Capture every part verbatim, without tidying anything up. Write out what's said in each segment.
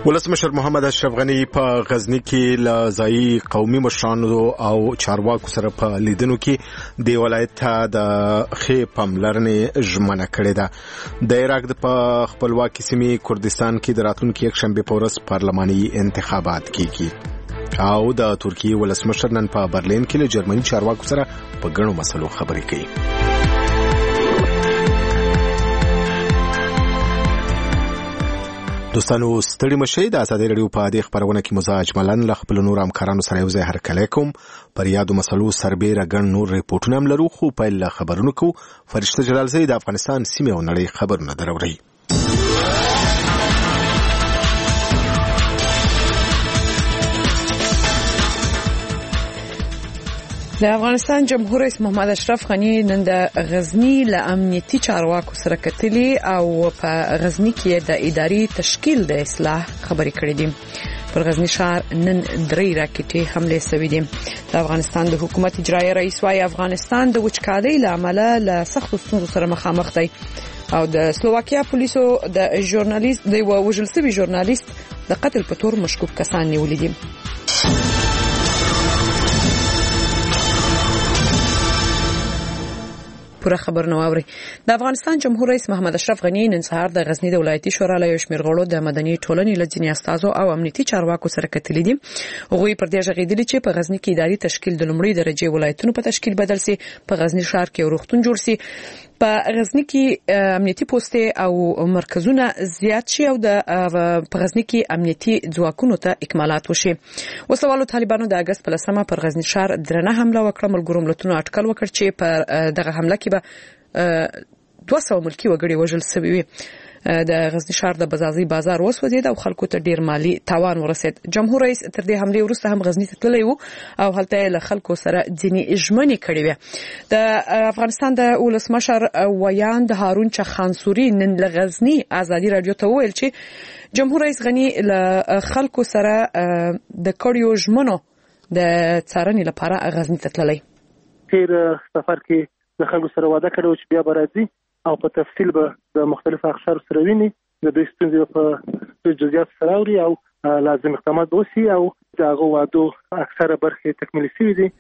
ولسمشر محمد اشرف غنی په غزنی کې له ځایي قومي مشرانو او چارواکو سره په لیدنو کې د ولایت ته د خې پاملرنې ژمنه کړې ده. د عراق په خپلواکي سیمې کردستان کې د راتلونکي یک شنبه په ورځ پارلماني انتخابات کیږي او د ترکیې ولسمشر نن په برلین کې له جرمني چارواکو سره په ګڼو مسلو خبرې کوي. دوستانو ستړي مشي د ازادي رادیو په دې خبرونه کې مزاج ملن له خپل نور همکارانو سره یو ځای هرکلی کوم. پر یادو مسلو سربېره ګڼ نور ریپورټونه هم لرو، خو په له خبرونو کو فرشته جلالزی د افغانستان سیمه او نړۍ خبرونه دروړي. د افغانستان جمهور رئیس محمد اشرف غنی نن د غزنی له امنیتي چارواکو سره کتلی او په غزنی کې د اداري تشکیل د اصلاح خبرې کړې دي. پر غزنی ښار نن درې راکټي حمله شوې دي. د افغانستان د حکومت اجرایي رئیس وايي افغانستان د وچکالۍ له امله له سختو ستونزو سره مخامخ دی او د سلوواکیا پولیسو د ژورنالیست د وژل شوي ژورنالیست د قتل په تور مشکوک کسان نیولې دي. پوره خبر نو اوري. د افغانستان جمهور رئیس محمد اشرف غنی نن سهار د غزنی د ولایتي شورا له شمیر غړو د مدني ټولنې لجنې استازو او امنیتي چارواکو سره کتلې دي. هغوی پر دې ژغېدلي چې په غزنی کې اداري تشکیل د لومړي درجه ولایتونو په تشکیل بدل سي، په غزنی ښار کې وروختون جوړ سي، په غزنی کې امنیتي پوسټ او مرکزونه زیات شي او د په غزنی کې امنیتي ځواکونو ته اکمالات وشي. وسوالو طالبانو د اگست په لسمه پر غزنی ښار درنه حمله وکړه. ملګرو ملتونو اټکل وکړ چې په دغه حمله کې دوه سوه ملکی وګړي وژل شوي وي. د غزنی ښار د بازازي بازار وسوځید او خلکو ته ډیر مالی تاوان ورسید. جمهور رئیس تر دې حمله وروسته هم غزنی ته تللی وو او هلته له خلکو سره ځینې ژمنې کړې وې. د افغانستان د ولسمشر ویاند هارون چخانسوري نن له غزنی ازادي رادیو ته وویل چې جمهور رئیس غنی له خلکو سره د کړیو ژمنو د څارنې لپاره غزنی ته تللی. تیر سفر کې د خلکو سره وعده کړو چې بیا به راځي او په تفصیل به د مختلفو اقشارو سره ویني، د دوی ستونزې په جزئیات سره اوري او لازم اقدامات وشي او د هغو وعدو اکثره برخې تکمیلي شوي دي.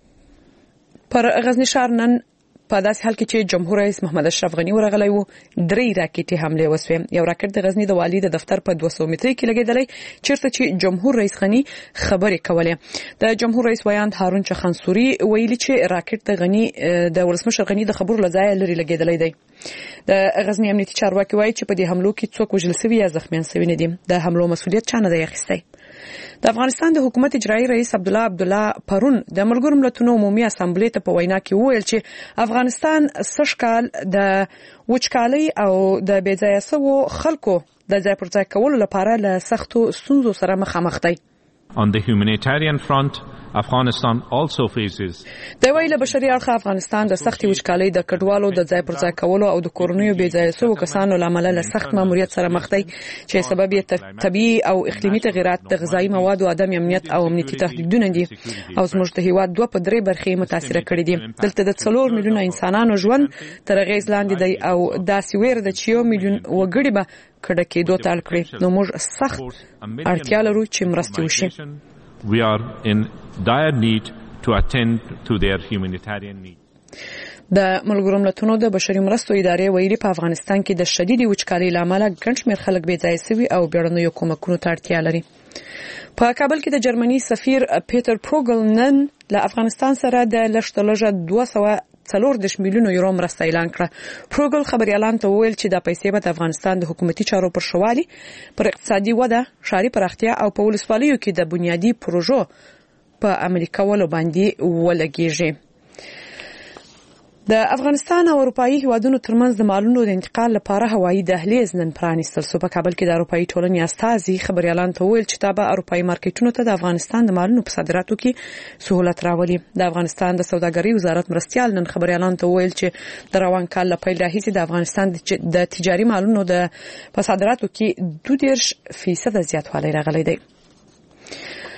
پر غزنی ښار نن په داسې حال کې چې جمهور رئیس محمد اشرف غنی ورغلی وو، درې راکټي حمله وسوې. یو راکټ د غزنی د والي د دفتر په دوه سوه مترۍ کې لګېدلی چیرته چې جمهور رئیس غنی خبرې کولې. د جمهور رئیس ویاند هارون چخانسوري ویلي چې راکټ د غنی د ولسمشر غنی د خبرو لځای لري لګېدلی دی. د غزنی امنیتي چارواکي وایي چې په دې حملو کې څوک وژل شوي یا زخمیان شوي نه دي. د حملو مسؤلیت چا نه دی اخیستی. د افغانستان د حکومت اجرایي رئیس عبدالله عبدالله پرون د ملګرو ملتونو عمومي اسامبلې ته په وینا کې وویل چې افغانستان سږ کال د وچکالۍ او د بې ځایه شوو خلکو د ځای پر ځای کولو لپاره له سختو ستونزو سره مخامخ دی. On the humanitarian front, Afghanistan also faces د ویله بشري اړخ افغانستان د سختي وچکالۍ د کډوالو د ځای پر ځای کولو او د کورونیو بې ځایه شوو کسانو لامل له سخت ماموریت سره مخ دی چې سبب یې طبيعي او اقلیمي تغیرات، د غذایي موادو عدم امنیت او امنیتي تهدیدونه دي او زموږ د هیواد دوه په درې برخې متاثر کړي دي. دلته د څلور میلیونه انسانانو ژوند تر اغیز لاندې دی او داسې ویره ده چې یو میلیون وګړي به کډه کېدو ته اړ کړي. نو موږ سخت اړتیا لرو چې مرستې وشي. We are in dire need to attend to their humanitarian needs. د ملګرو ملتونو د بشري مرستو ادارې ویلي په افغانستان کې د شدید وچکالۍ لامل ګڼ شمېر خلک بې ځایه شوي او بیړنیو کومکونو ته اړتیا لري. په کابل کې د جرمني سفیر پیټر پروګل نن له افغانستان سره د لږ لږه دوه سوه څلور دېرش میلیونو یورو مرسته اعلان کړه. پروګل خبريالان ته وویل چې دا پیسې به د افغانستان د حکومتي چارو پر شوالي، پر اقتصادي وده، ښاري پراختیا او په ولسوالیو کې د بنیادی پروژو په عملي کولو باندې ولګیږي. د افغانستان او اروپאי هیوادونو ترمنځ د مالونو د انتقال لپاره هوایي دهلیز نن پرانیستل شو. په کابل کې د اروپאי ټولنې استازي خبريالان ته ویل چې دا به اروپאי مارکیټونو ته د افغانستان د مالونو په صادراتو کې سہولت راولي. د افغانستان د سوداګرۍ وزارت مرستيال نن خبريالان ته ویل چې د روان کال له پیل راهیسې د افغانستان د تجاري مالونو د په صادراتو کې دوه دېرش فیصد زیاتوالی راغلی دی.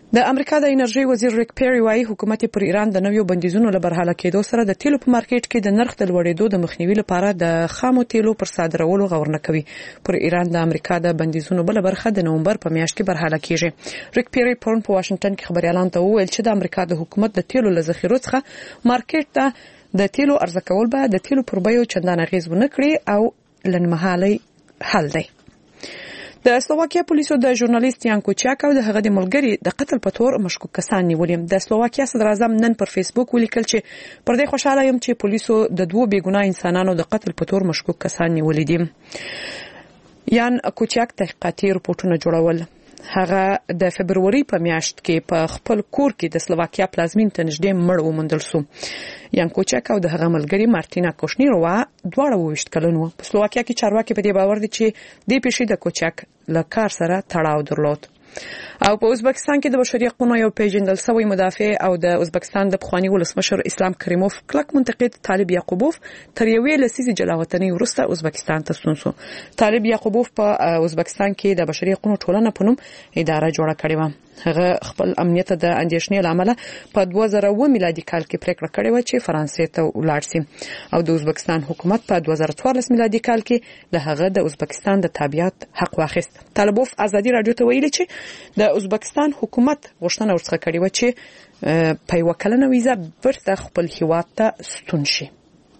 د امریکا د انرژي وزیر ریک پیری وايي حکومت پر ایران د نویو بندیزونو له برحاله کېدو سره د تیلو په مارکیټ کې د نرخ د لوړېدو د مخنیوي لپاره د خامو تیلو پر صادرولو غور نه کوي. پر ایران د امریکا د بندیزونو بل برخه د نومبر په میاشت کې برحاله کیږي. ریک پیری پرون په واشنگټن کې خبريالانو ته وویل چې د امریکا د حکومت د تیلو له ذخیرو څخه مارکیټ ته د تیلو ارزه کول به د تیلو پر بیو چندان اغیز ونه کړي او لنمحالي حل دی. د سلوواکیا پولیسو د ژورنالیست یان کوچاک او د هغه د ملګری د قتل په تور مشکوک کسان نیولي. د سلوواکیا صدر اعظم نن پر فیسبوک ولیکل چې پر دې خوشاله یم چې پولیسو د دوه بیګناه انسانانو د قتل په تور مشکوک کسان نیولي دي. یان کوچاک تحقیقاتي رپورټونه جوړول. هغه د فبرवरी په میاشت کې په خپل کور کې د سلوواکیا پلازمین ته نږدې مړ وموندل شو. یان کوچاک او د هغه ملګری مارټینا کوشنیرووا دواړه وشت کلن وو. په سلوواکیا کې چارواکي په دې باور دي چې د پیښې د کوچاک له کار سره تړاو درلود. او په ازبکستان کې د بشري حقوقو یو پیژندل شوی مدافع او د ازبکستان د پخوانی ولسمشر اسلام کریموف کلک منتقد طالب یعقوبوف تر یوې لسیزې جلاوطنۍ وروسته ازبکستان ته ستون شو. طالب یعقوبوف په ازبکستان کې د بشري حقوقو ټولنه په نوم اداره جوړه کړې و. هغه خپل امنیت د اندیشنې لامل په دوه زره اووه میلادي کال کې پریکړه کړې و چې فرانسې ته ولاړ شي او د ازبکستان حکومت په دوه زره څوارلس میلادي کال کې له هغه د ازبکستان د تابعیت حق واخیست. طالبوف ازادي رادیو ته ویلي چې د ازبکستان حکومت غوښتنه ورڅخه کړې و چې په یو کلنه ویزه بیرته خپل هیواد ته ستون شي.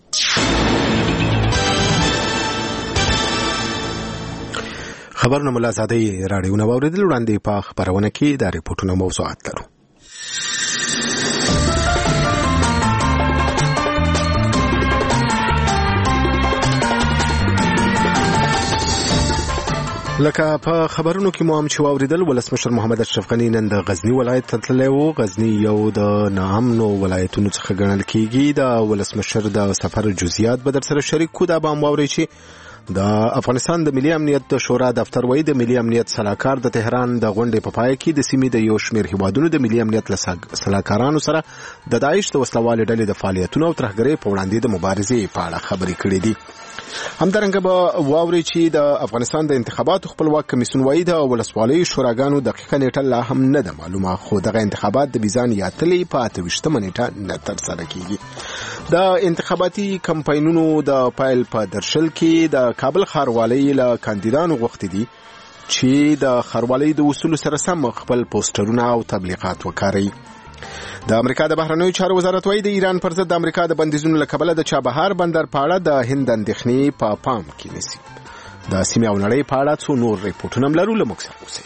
خبرونه ملا زادی رادیو نو اوریدل وړاندې په خبرونه کې د ریپورتونو موضوعات لرو. لکه په خبرونو کې مو هم چې اوریدل ولسمشر محمد اشرف غنی نن د غزنی ولایت ته تللی و. غزنی یو د ناامنو ولایتونو څخه ګڼل کیږي. د ولسمشر د سفر جزئیات به در سره شریک کو. دا به هم واورئ چې د افغانستان د ملي امنیت د شورا دفتر وایي د ملي امنیت صلاحکار د تهران د غونډې په پای کې د سیمې د یو شمېر هیوادونو د ملي امنیت صلاحکارانو سره د داعش د وسلوالې ډلې د فعالیتونو او ترهګرۍ په وړاندې د مبارزې په اړه خبرې کړې دي. همدارنګه به واوري چې د افغانستان د انتخاباتو خپلواک کمیسیون وایي د ولسوالۍ شوراګانو دقیقه نیټه لا هم نه ده معلومه، خو دغه انتخابات د میزان یا تلې په اته ویشتمه نیټه نه ترسره کیږي. د انتخاباتي کمپاینونو د پایل په درشل کې د کابل ښاروالۍ له کاندیدانو غوښتي دي چې د ښاروالۍ د اصولو سره سم خپل پوسټرونه او تبلیغات وکړي. د امریکا د بهرنیو چارو وزارت وايي د ایران پر ضد د امریکا د بندیزونو له کبله د چابهار بندر په اړه د هند اندېښنې په پام کې نیسي. د سیمې او نړۍ په اړه څو نور ریپورټونه هم لرو. له موږ سره اوسئ.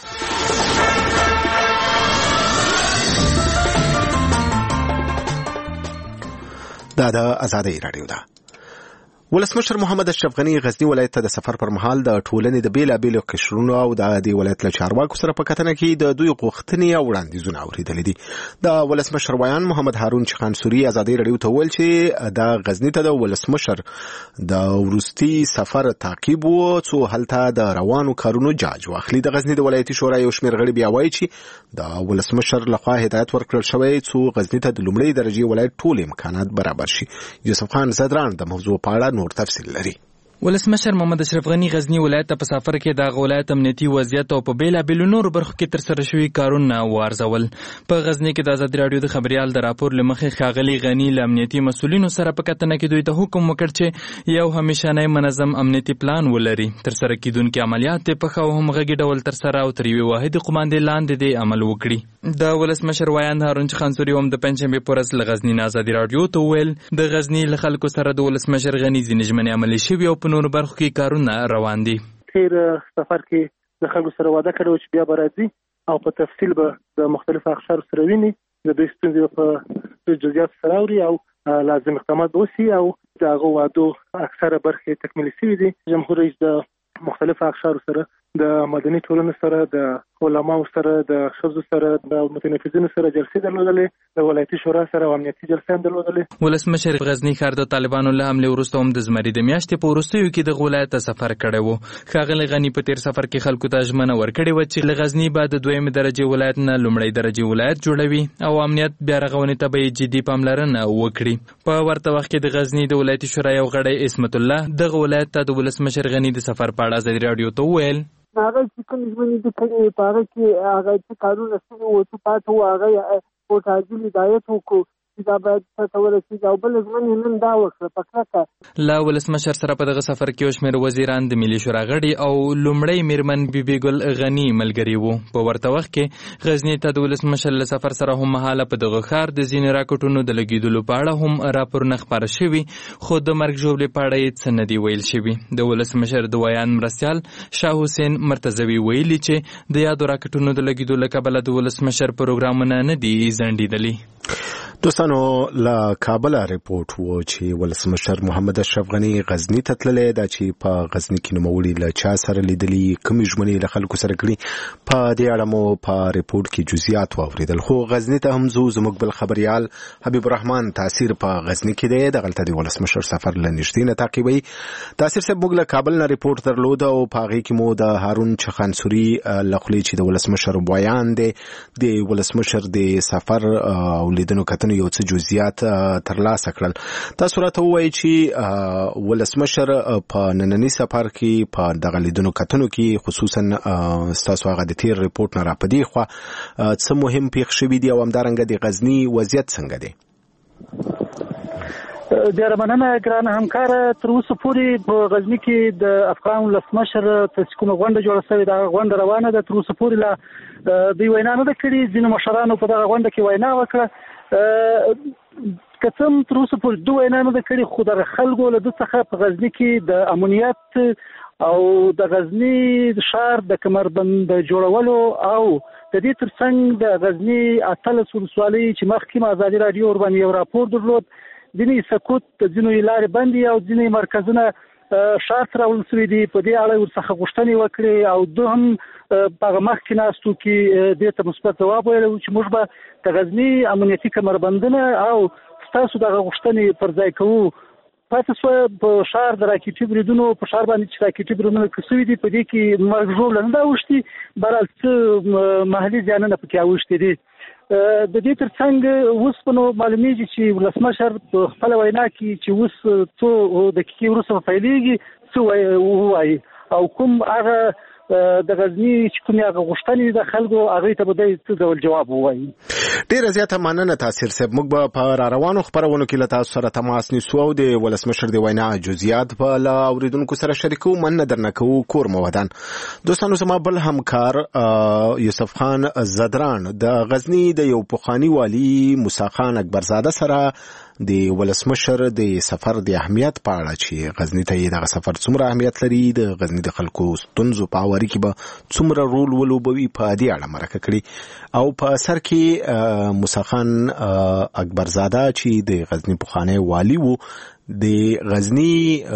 دا د ازادۍ راډیو ده. ولسمشر محمد اشرف غنی غزنی ولایت ته د سفر پر مهال د ټولنې د بیلابیلو قشرونو او د دې ولایت له چارواکو سره په کتنه کې د دوی غوښتنې او وړاندیزونه اورېدلې دي. د ولسمشر ویان محمد هارون چخانسوري ازادۍ راډیو ته وویل چې د غزنی ته د ولسمشر د وروستي سفر تعقیب وو څو هلته د روانو کارونو جاج واخلي. د غزنی د ولایتي شورا یو شمېر غړي بیا وایي چې د ولسمشر لخوا هدایت ورکړل شوی څو غزنی ته د لومړۍ درجې ولایت ټول امکانات برابر شي. یوسف خان زدران د موضوع په اړه نور تفصیل لري. ولسمشر محمد اشرف غنی غزنی ولایت ته په سفر کې د ولایت امنیتي وضعیت او په بیلابیلو نورو برخو کې تر سره شوي کارونه وارزول. په غزنی کې د ازادي راډیو د خبريال د راپور لمخې ښاغلي غنی له امنیتي مسولینو سره په کتنه کې دوی ته حکم وکړ چې یو همیشنی منظم امنیتي پلان ولري، تر سره کیدونکي عملیات په خو هم غږی ډول تر سره او تر یوې واحدې قوماندې لاندې د عمل وکړي. د ولسمشر ویان هارون چخانسوري هم د پنځشنبه پر ورځ له غزنی ازادي راډیو ته ویل د غزنی له خلکو سره د ولسمشر غنی ځینې ژمنې عملي شوي او په نورو برخو کې کارونه روان دي. تیر سفر کې د خلکو سره وعده کړو چې بیا به راځي او په تفصیل به د مختلفو اقشارو سره ویني، د دوی ستونزې په جزئیات سره اوري او لازم اقدامات وشي او د هغو وعدو اکثره برخې تکمیلي شوي دي. جمهور رئیس د مختلفو اقشارو سره، د مدني ټولنې سره، د علماو سره، د ښځو سره، د متنفذینو سره جلسې درلودلې، د ولایتي شورا سره امنیتي جلسې هم درلودلې. ولسمشر غزنی ښار د طالبانو له حملې وروسته هم د زمري د میاشتې په وروستیو کې د ولایت ته سفر کړی و. ښاغلی غني په تیر سفر کې خلکو ته ژمنه ورکړې وه چې له غزني به د دویمې درجې ولایت نه لومړی درجې ولایت جوړوي او امنیت بیا رغونې ته به یې جدي پاملرنه وکړي. په ورته وخت کې د غزني د ولایتي شورا یو غړی عصمت الله دغه ولایت ته د ولسمشر غني د سفر په اړه ازادي راډیو ته وویل هغه چې کوم ژوند دي کړي په هغه کې هغه چې قانون اصلي او څه پاتو هغه او تعجیل هدایت وکړو چې دا باید څه ورسېږي او بل ژمن نن دا وکړه په کلکه. له ولسمشر سره په دغه سفر کې یو شمېر وزیران د ملي شورا غړي او لومړی میرمن بیبي ګل غني ملګري وو. په ورته وخت کې غزني ته د ولسمشر له سفر سره هم مهاله په دغه ښار د ځینې راکټونو د لګېدلو په اړه هم راپورونه خپاره شوي، خو د مرګ ژوبلې په اړه یې څه نه دي ویل شوي. د ولسمشر د ویان مرستیال شاه حسین مرتضوي ویلي چې د یادو راکټونو د لګېدو له کبله د ولسمشر پروګرامونه نه دي ځنډېدلي. دوستانو له کابل رپورټ وو چې ولسمشر محمد اشرف غنی غزنی ته تللی دا چې په غزنی کې نوموړي له چا سره لیدلي کومې ژمنې له خلکو سره کړي په دې اړه مو په رپورټ کې جزئیات واوریدل. خو غزنی ته هم زو زموږ بل خبريال حبیب الرحمن تاثیر په غزنی کې دی، دغلته د ولسمشر سفر له نږدې نه تعقیبوي. تاثیر صاحب موږ له کابل نه رپورټ درلود او په هغې کې مو د هارون چخانسوري له خولې چې د ولسمشر بیان دی د ولسمشر د سفر او لیدنو کتنو یو څه جزئیات ترلاسه کړل. تاسو راته ووایئ چې ولسمشر په ننني سفر کې په دغه لیدنو کتنو کې خصوصا ستاسو هغه د تیر رپورټ نه راپدې خوا څه مهم پیښ شوي دي او همدارنګه د غزني وضعیت څنګه دی؟ ډېره مننه ګرانه همکاره. تر اوسه پورې په غزني کې د افغان ولسمشر ته کومه غونډه جوړه شوې ده غونډه روانه ده. تر اوسه پورې لا دوی وینا نه ده کړې، ځینو مشرانو په دغه غونډه کې وینا وکړه. که څه هم تر اوسه پورې دوی وینا نه ده کړې، خو دغه خلکو له ده څخه په غزني کې د امنیت او د غزني ښار د کمربند جوړولو او د دې ترڅنګ د غزني اتلس ولسوالۍ چې مخکې ما ازادي راډیو ورباندې یو راپور درلود، ځینې سکوت ځینې لارې بندې او ځینې مرکزونه ښار ته راوړل شوي دي. په دې اړه ورڅخه غوښتنې وکړې او دوی هم په هغه مخکې ناستو کې دې ته مثبت ځواب ویلی و چې موږ به د غزني امنیتي کمربندونه او ستاسو دغه غوښتنې پر ځای کوو. پاتې شوه په ښار د راکټي بریدونو په ښار باندې چې راکټي بریدونه شوي دي، په دې کې مرګ ژوبله نه ده اوښتي، بهرحال څه محلي زیانونه پکې اوښتي دي. د دې ترڅنګ اوس په نو معلومیږي چې ولسمشر په خپله وینا کې چې اوس څو دقیقې وروسته به پیلېږي څه ووایي او کوم هغه د غزني چې کومې هغه غوښتنې د خلکو هغې ته به دی څه ډول جواب ووایي. ډېره زیاته مننه تاثیر صاحب. موږ به په را روانو خپرونو کې له تاسو سره تماس نیسو او د ولسمشر د وینا جزئیات به له اورېدونکو سره شریکو. مننه درنه کوو. کور مو ودان. دوستانو زما بل همکار یوسف خان زدران د غزني د یو پخواني والي موسی خان اکبرزاده سره د ولسمشر د سفر د اهمیت په اړه چې غزني ته یې دغه سفر څومره اهمیت لري، د غزني د خلکو ستونزو په هواري کې به څومره رول ولوبوي، په دې اړه مرکه کړي. او په سر کې موسی خان اکبرزاده چې د غزني پخوانی والي وو د غزني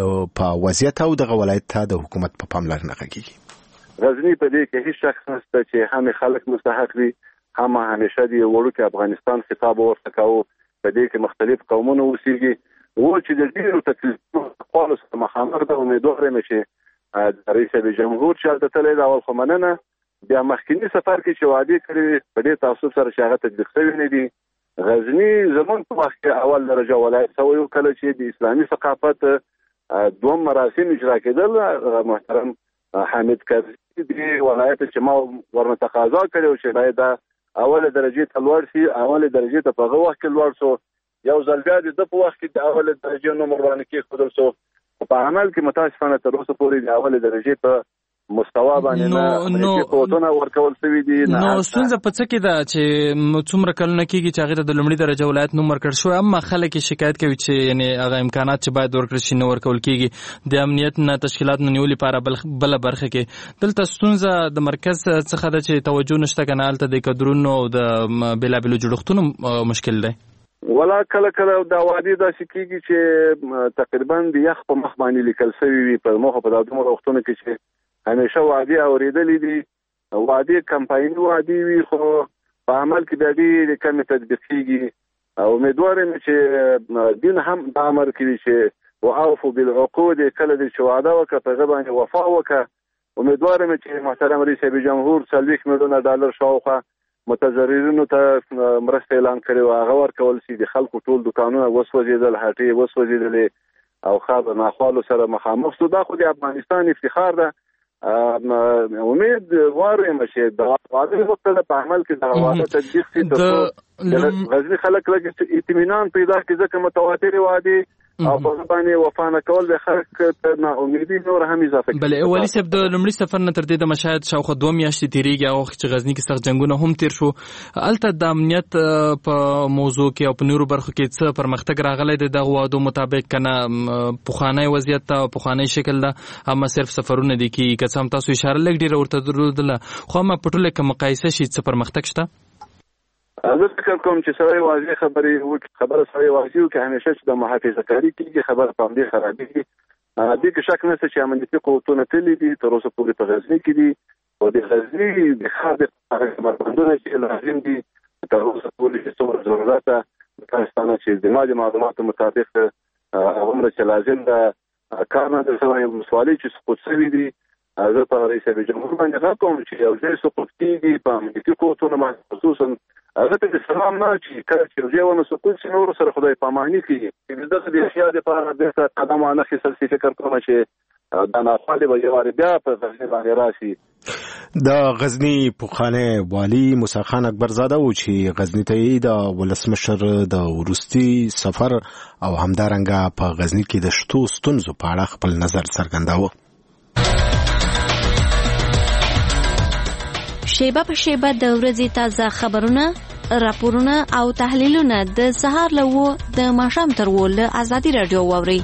په وضعیت او دغه ولایت ته د حکومت په پاملرنه غږیږي. غزني په دې کې هیڅ شک نشته چې هم خلک مستحق دي، هم همیشه دی وړوکی افغانستان خطاب ورته کاوه. په دې کې مختلف قومونه اوسېږي و چې د ډېرو تکلیفونو خپلو سره مخامخ ده. امیدوار یم چې د رئیس جمهور چې هلته تللی ده اول خو مننه، بیا مخکیني سفر کې چې وعدې کړې په دې تعصب سره چې هغه تطبیق شوي نه دي. غزني زموږ په وخت کې اول درجه ولایت شوی و، کله چې د اسلامي ثقافت دوم مراسم اجرا کېدل محترم حامد کرزي د ولایت چې ما ورنه تقاضا کړې چې باید دا اوله درجه ته لوړ شي. اوله درجه ته په هغه وخت کې لوړ شو، یو ځل بیا د په وخت کې د اوله درجه نومر باندې کېښودل شو. په عمل کې متاسفانه تر اوسه پورې د اوله درجه په مستوا باندې نه قوتونه ورکول شوي دي. نو ستونزه په څه کې ده چې څومره کلونه کېږي چې هغې ته د لومړي درجه ولایت نوم ورکړل شوی، اما خلک یې شکایت کوي چې یعنې هغه امکانات چې باید ورکړل شي نه ورکول کېږي. د امنیت نه تشکیلات نه نیولې لپاره بله برخه کې دلته ستونزه د مرکز څخه ده چې توجه نشته که نه هلته د کدرونو او د بېلابېلو جوړښتونو مشکل دی. ولا کله کله دا وعدې داسې کېږي چې تقریبا د یخ په مخ باندې لیکل شوي وي په موخه په دا دومره وختونو کې چې همیشه وعدې اورېدلې دي، وعدې کمپایني وعدې وي، خو په عمل کې بیا ډېرې کمې تطبیق کېږي. او امیدوار یم چې دین هم دا امر کوي چې وعوفوا بالعقود، کله دې چې وعده وکړه په هغه باندې وفا وکړه. امیدوار یم چې محترم رئیس جمهور څلوېښت میلیونه ډالر شاوخوا متضررینو ته مرسته اعلان کړې وه، هغه ورکول شي. د خلکو ټول دوکانونه وسوځېدل، هټۍ وسوځېدلې او ښار د ناخوالو سره مخامخ شو. دا خو د افغانستان افتخار ده امید وارم چې د واده وکړه په عمل کې د واده تطبیق شي د غزنی خلک لږ اطمینان پیدا کړي ځکه متواتر وعده او په باندې وفانه کول د خلک ته نا امیدي نور هم اضافه کوي. بل اولی سب د لمړي سفر نه تر دې د مشاهد شاوخوا دوه میاشتې تیریږي او چې غزنی کې سخت جنگونه هم تیر شو. الته د امنیت په موضوع کې او په نورو برخو کې څه پرمختګ راغلی دی د وعدو مطابق کنه پخوانی وضعیت او پخوانی شکل دا اما صرف سفرونه دي کې که څه هم تاسو اشاره لګ ډیره ورته درلودله خو ما په ټوله کې مقایسه شي څه پرمختګ شته؟ زه فکر کوم چې سړی واضح خبرې وکړي خبره سړی واضح وکړي همیشه چې د محافظه کاري کېږي خبره په همدې خرابېږي. دې کې شک نشته چې امنیتي قوتونه تللي دي تر اوسه پورې په غزني کې دي او د غزني د ښار د کمربندونه چې لازم دي تر اوسه پورې چې څومره ضرورت ده د پاکستان چې د مالي معلوماتو مطابق هغومره چې لازم ده کار نه دی شوی ولسوالۍ چې سقوط شوي دي. زه په رئیس جمهور باندې غږ کوم چې یو ځای سقوط کېږي په امنیتي قوتونه باندې خصوصا هغه ته د سلام نه چې کله چې یو ځای ونه سقوط شي نورو سره خدای پاماني کوي چې دغه د اشیا دپاره بېرته قدم وانخیستل شي فکر کوم چې دا ناخوالې به یو وارې بیا په غزني باندې راشي. د غزني پخوانی والي موسی خان اکبرزاده و چې غزني ته د ولسمشر د وروستي سفر او همدارنګه په غزني کې د شتو ستونزو په اړه خپل نظر څرګنداوه. شیبه په شیبه د ورځې تازه خبرونه، راپورونه او تحلیلونه د سهار له و د ماښام تر و له ازادي راډیو واورئ.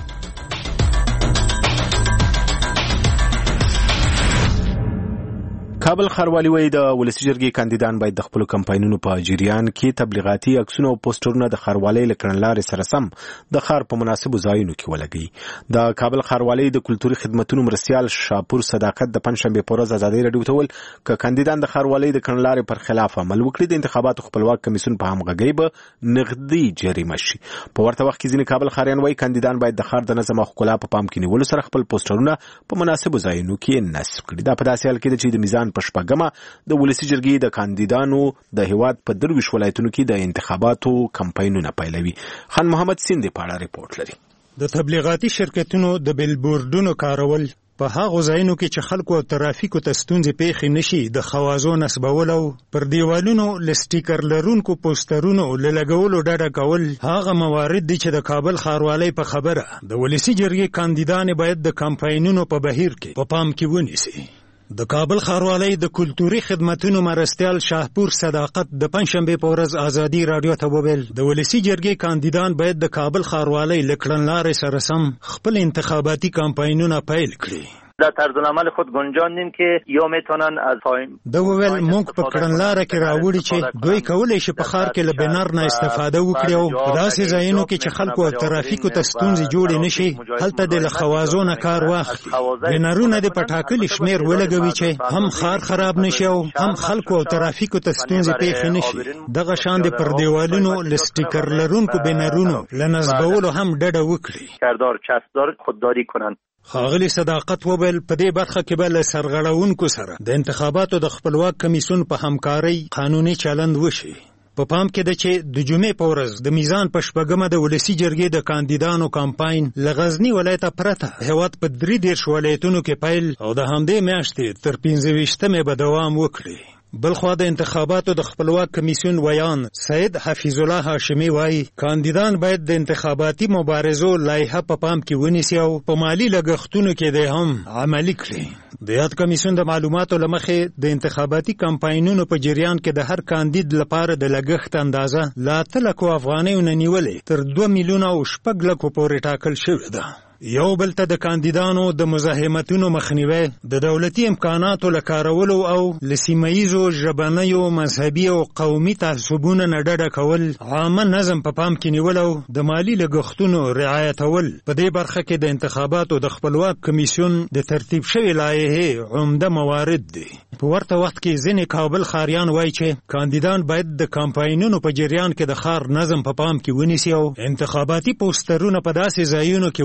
کابل ښاروالي وایي د ولسي جرګې کاندیدان باید د خپلو کمپاینونو په جریان کې تبلیغاتي عکسونه او پوسټرونه د ښاروالۍ له کړنلارې سره سم د ښار په مناسبو ځایونو کې ولګوي. د کابل ښاروالۍ د کلتوري خدمتونو مرستیال شاپور صداقت د پنجشنبې په ورځ ازادۍ راډیو ته وویل که کاندیدان د ښاروالۍ د کړنلارې پر خلاف عمل وکړي د انتخاباتو خپلواک کمیسیون په همغږۍ به نغدي جریمه شي. په ورته وخت کې ځینې کابل ښاریان وایي کاندیدان باید د ښار د نظم او ښکلا په پام کې نیولو سره خپل پوسټرونه په مناسبو ځایونو کې نصب کړي. دا په داسې حال کې ده چې د میزان په شپږمه د ولسي جرګې د کاندیدانو د هیواد په درویشت ولایتونو کې د انتخاباتو کمپاینونه پیلوي. خان محمد سیند په اړه ریپورت لري. د تبلیغاتي شرکتونو د بیلبورډونو کارول په هغو ځایونو کې چې خلکو او ترافیکو ته ستونزې پیښې نشي د خوازو نصبول او پر دیوالونو له سټیکر لرونکو پوسټرونو له لګولو ډډه کول هغه موارد دي چې د کابل ښاروالۍ په خبره د ولسي جرګې کاندیدان باید د کمپاینونو په بهیر کې په پام کې ونیسي. د کابل ښاروالۍ د کلتوري خدمتونو مرستیال شاپور صداقت د پنجشنبې په ورځ ازادي راډیو ته وویل د ولسي جرګې کاندیدان باید د کابل ښاروالۍ له کړنلارې سره سم خپل انتخاباتي کمپاینونه پیل کړي. در طرز العمل خود گنجاندیم که یا میتونن از پایین د وویل موږ په کړنلاره کې راوړي چې دوی کولی شي په ښار کې له بنر نه استفاده وکړي او په داسې ځایونو کې چې خلکو او ترافیکو ته ستونزې جوړې نشي هلته د له خوازو نه کار واخلي. بنرونه د په ټاکلي شمېر ولګوي چې هم ښار خراب نشي او هم خلکو او ترافیکو ته ستونزې پیښې نشي. دغه شان د پر دیوالونو له سټیکر لرونکو بنرونو له نصبولو هم ډډه وکړي. کاردار چسبدار خودداری کنند. ښاغلي صداقت وویل په دې برخه کې به له سرغړونکو سره د انتخاباتو د خپلواک کمیسیون په همکارۍ قانوني چلند وشي. په پام کې ده چې د جمعې په ورځ د میزان په شپږمه د ولسي جرګې د کاندیدانو کمپاین له غزني ولایته پرته هیواد په درې دېرش ولایتونو کې پیل او د همدې میاشتې تر پنځه ویشتمې به دوام وکړي. بلخوا د انتخاباتو د خپلواک کمیسیون ویان سید حفیظ الله هاشمی وایي کاندیدان باید د انتخاباتي مبارزو لایحه په پام کې ونیسي او په مالي لګښتونو کې د هم عملي کړي. د یاد کمیسیون د معلوماتو له مخې د انتخاباتي کمپاینونو په جریان کې د هر کاندید لپاره د لګښت اندازه له اته لکو افغانیو نه نیولې تر دوه میلیونه او شپږ لکو پورې ټاکل شوې ده. یو بل ته د کاندیدانو د مزاحمتونو مخنیوی د دولتي امکاناتو له کارولو او له سیمهییزو ژبنیو مذهبي او قومي تعصبونو نه ډډه کول عامه نظم په پام کې نیول او د مالي لګښتونو رعایتول په دې برخه کې د انتخاباتو د خپلواک کمیسیون د ترتیب شوې لایحې عمده موارد دي. په ورته وخت کې ځینې کابل ښاریان وایي چې کاندیدان باید د کمپاینونو په جریان کې د ښار نظم په پام کې ونیسي او انتخاباتي پوسټرونه په داسې ځایونو کې ولګوي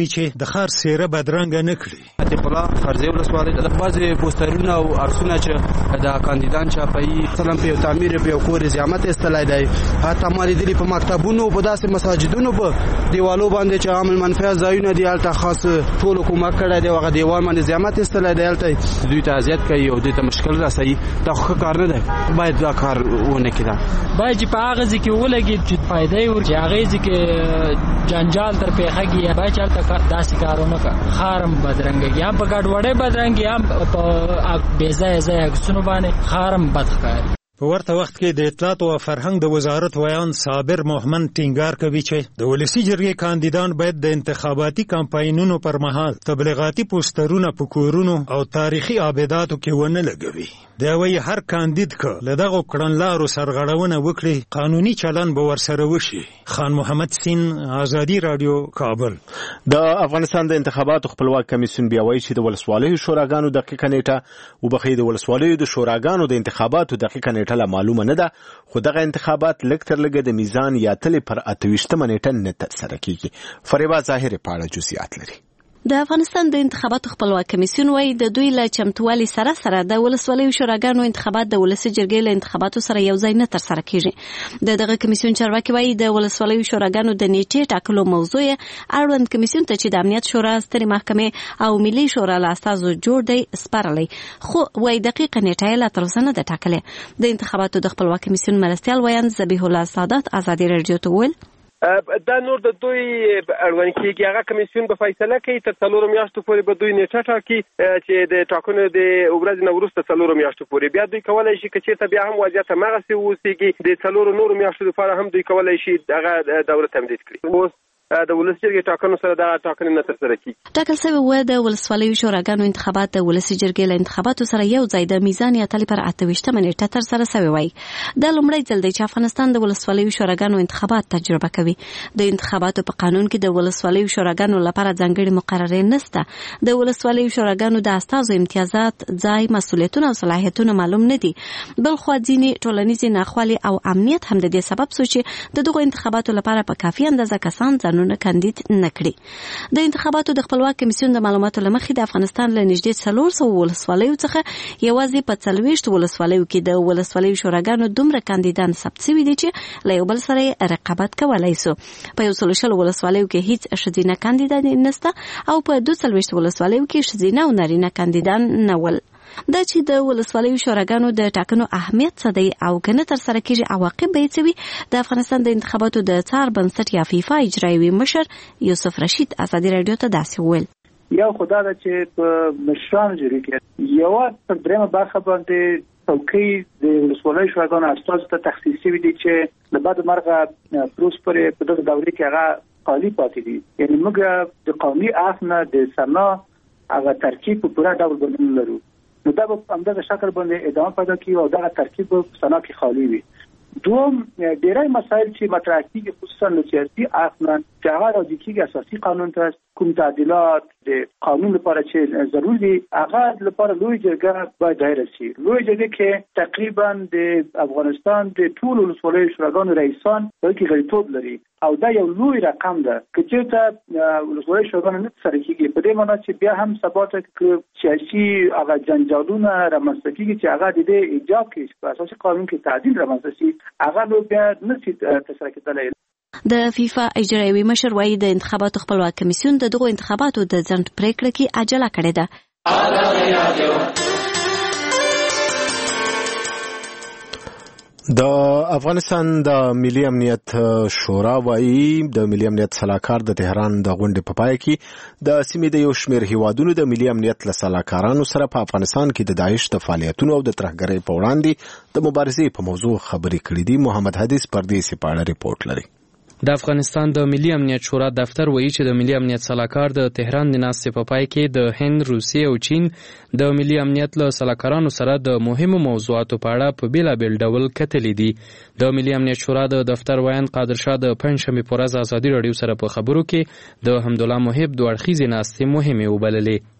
دی چې د ښار څېره بدرنګه نه کړي. عتیق الله خرزی ولسوالۍ د بعضې پوسټرونه او عکسونه چې د کاندیدان چاپوي مثلا په یو تعمیر په یو کور زحمت ایستلی دی، حتی ما لیدلي په مکتبونو په داسې مساجدونو په دیوالو باندې چې عام المنفعه ځایونه دي هلته خاص ټولو کومک کړی دی، هغه دیوال باندې زحمت ایستلی دی، هلته دوی ته اذیت کوي او دوی ته مشکل رسوي. دا خو ښه کار نه دی، باید دا کار ونه کړي. باید چې په هغه ځای کې ولګي چې فایده یې ورکړي، هغې ځای کې جنجال تر پېښه کړي، باید چې هلته داسې کار ونه کړي. ښار هم بدرنګه کړي، هم په ګډوډۍ بدرنګه کړي، هم په بې ځایه ځایه عکسونو باندې ښار هم بد ښکاري. په ورته وخت کې د اطلاعات او فرهنګ د وزارت ویان صابر محمد ټینګار کوي چې د ولسی جرګې کاندیدان باید د انتخاباتي کمپاینونو پر مهال تبلیغاتي پوسټرونه په کورونو او تاریخي آباداتو کې ونه لګوي. دا وایي هر کاندید که له دغو کړنلارو سرغړونه وکړي قانوني چلن به ورسره وشي. خان محمد سین، آزادي رادیو، کابل. د افغانستان د انتخاباتو خپلواک کمیسیون بیا وایي چې د ولسوالیو شوراګانو دقیقه نیټه وبخښي د ولسوالیو د شوراګانو د انتخاباتو دقیقه نیټه لا معلومه نه ده، خو دغه انتخابات لږ تر لږه د میزان یا تلې پر اته ویشتمه نیټه نه ترسره کیږي. فریبا ظاهر په اړه جزئیات لري. د افغانستان د انتخاباتو خپلواک کمیسیون وايي د دوی له چمتووالي سره سره د ولسوالیو شوراګانو انتخابات د ولسي جرګې له انتخاباتو سره یو ځای نه ترسره کیږي. د دغه کمیسیون چارواکي وايي د ولسوالیو شوراګانو د نیټې ټاکلو موضوع اړوند کمیسیون ته چې د امنیت شورا، سترې محکمې او ملي شورا له استازو جوړ دی سپارلی، خو وايي دقیقه نیټه یې لا تر اوسه نه ده ټاکلې. د انتخاباتو د خپلواک کمیسیون مرستیال ویاند ذبیح الله سادات ازادي رادیو ته وویل دا نور د دوی اړوند کېږي، هغه کمیسیون به فیصله کوي، تر څلورو میاشتو پورې به دوی نیټه ټاکي چې د ټاکنو د ورځې نه وروسته څلورو میاشتو پورې بیا دوی کولی شي که چېرته بیا هم وضعیت هماغسې واوسېږي د څلورو نورو میاشتو لپاره هم دوی کولی شي هغه دوره تمدید کړي. اوس د ولسي جرګې ټاکنو سره دا ټاکنې نه ترسره کیږي. ټاکل شوی و د ولسوالیو شوراګانو انتخابات د ولسي جرګې له انتخاباتو سره یو ځای د میزان یا تلې پر اته ویشتمه نیټه ترسره شوی وای. دا لومړی ځل دی چې افغانستان د ولسوالیو شوراګانو انتخابات تجربه کوي. د انتخاباتو په قانون کې د ولسوالیو شوراګانو لپاره ځانګړي مقررې نشته. د ولسوالیو شوراګانو د استازو امتیازات، ځای، مسؤلیتونه او صلاحیتونه معلوم نه دي. بل خو ځینې ټولنیزې ناخوالې او امنیت هم د دې سبب شو چې د دغو انتخاباتو لپاره په کافي اندازه کسان ځانونه کاندید نکړي. د انتخاباتو د خپلواک کمیسیون د معلوماتو له مخې د افغانستان له نږدې څلور سوه ولسوالیو څخه یوازې په څلوېښت ولسوالیو کې د ولسوالیو شوراګانو دومره کاندیدان ثبت شوي دي چې له یو بل سره رقابت کولی سو. په یو سلو شلو ولسوالیو کې هیڅ ښځینه کاندیدان نشته او په دوه څلوېښت ولسوالیو کې ښځینه او نارینه کاندیدان نه ول. دا چې د ولسوالیو شوراګانو د ټاکنو اهمیت څه دی او کنه تر سره کېږي عواقب به څه وي، د افغانستان د انتخاباتو د څار بنسټ یا فیفا اجرایوي مشر یوسف رشید ازادي رادیو ته داسې وویل. یو خدا دا چې په مشرانو جوړ کې یو پر درېمه برخه باندې څوکۍ د ولسوالیو شوراګانو استازو ته تخصیص شوي دي چې د بعد مرغه پروس پورې په دغه دورې کې هغه خالي پاتې دي. یعنې موږ د قومي اخ نه د سنا هغه ترکیب په پوره ډول باندې لرو، نو دا به په همدغه شکل باندې ادامه پیدا کوي او دغه ترکیب په سنا کې خالي وي. دوم ډېری مسایل چې مطرح کېږي خصوصا له سیاسي اړخ نه چې هغه راځي کېږي اساسي قانون ته کوم تعدیلات د قانون لپاره چې ضروري دي هغه لپاره لوی جرګه باید دایر شي. لوی جرګه کې تقریبا د افغانستان د ټول ولسوالیو شوراګانو رئیسان په کې غړیتوب لري او دا یو لوی رقم ده که چېرته ولسوالیو شوراګانو نه ترسره کېږي په دې معنا چې بیا هم سبا ته سیاسي هغه جنجالونه رامنځته کېږي چې هغه د دې ایجاب کړي په اساسي قانون کې تعدیل رامنځته شي هغه نو بیا نه شي ترسره کېدلی. د فیفا اجرایوي مشر وايي د انتخاباتو خپلواک کمیسیون د دغو انتخاباتو د ځنډ پریکړه کې عجله کړې ده. د افغانستان د ملي امنیت شورا وايي د ملي امنیت سلاکار د تهران د غونډې په پای کې د سیمې د یو شمېر هیوادونو د ملي امنیت له سلاکارانو سره په افغانستان کې د داعش د فعالیتونو او د ترهګرۍ په وړاندې د مبارزې په موضوع خبرې کړې دي. محمد حدیث پردیسي په اړه ریپورت لري. د افغانستان د ملي امنیت شورا دفتر وایي چې د ملي امنیت سلاکار د تهران د ناستې په پای کې د هند، روسیې او چین د ملي امنیت له سلاکارانو سره د مهمو موضوعاتو په اړه په بیلابیل ډول کتلې دي. د ملي امنیت شورا د دفتر وایند قادر شاه د پنځشنبې په ورځ ازادي رادیو سره په خبرو کې د حمدالله محب دوه اړخیزې ناستې مهمې وبللې.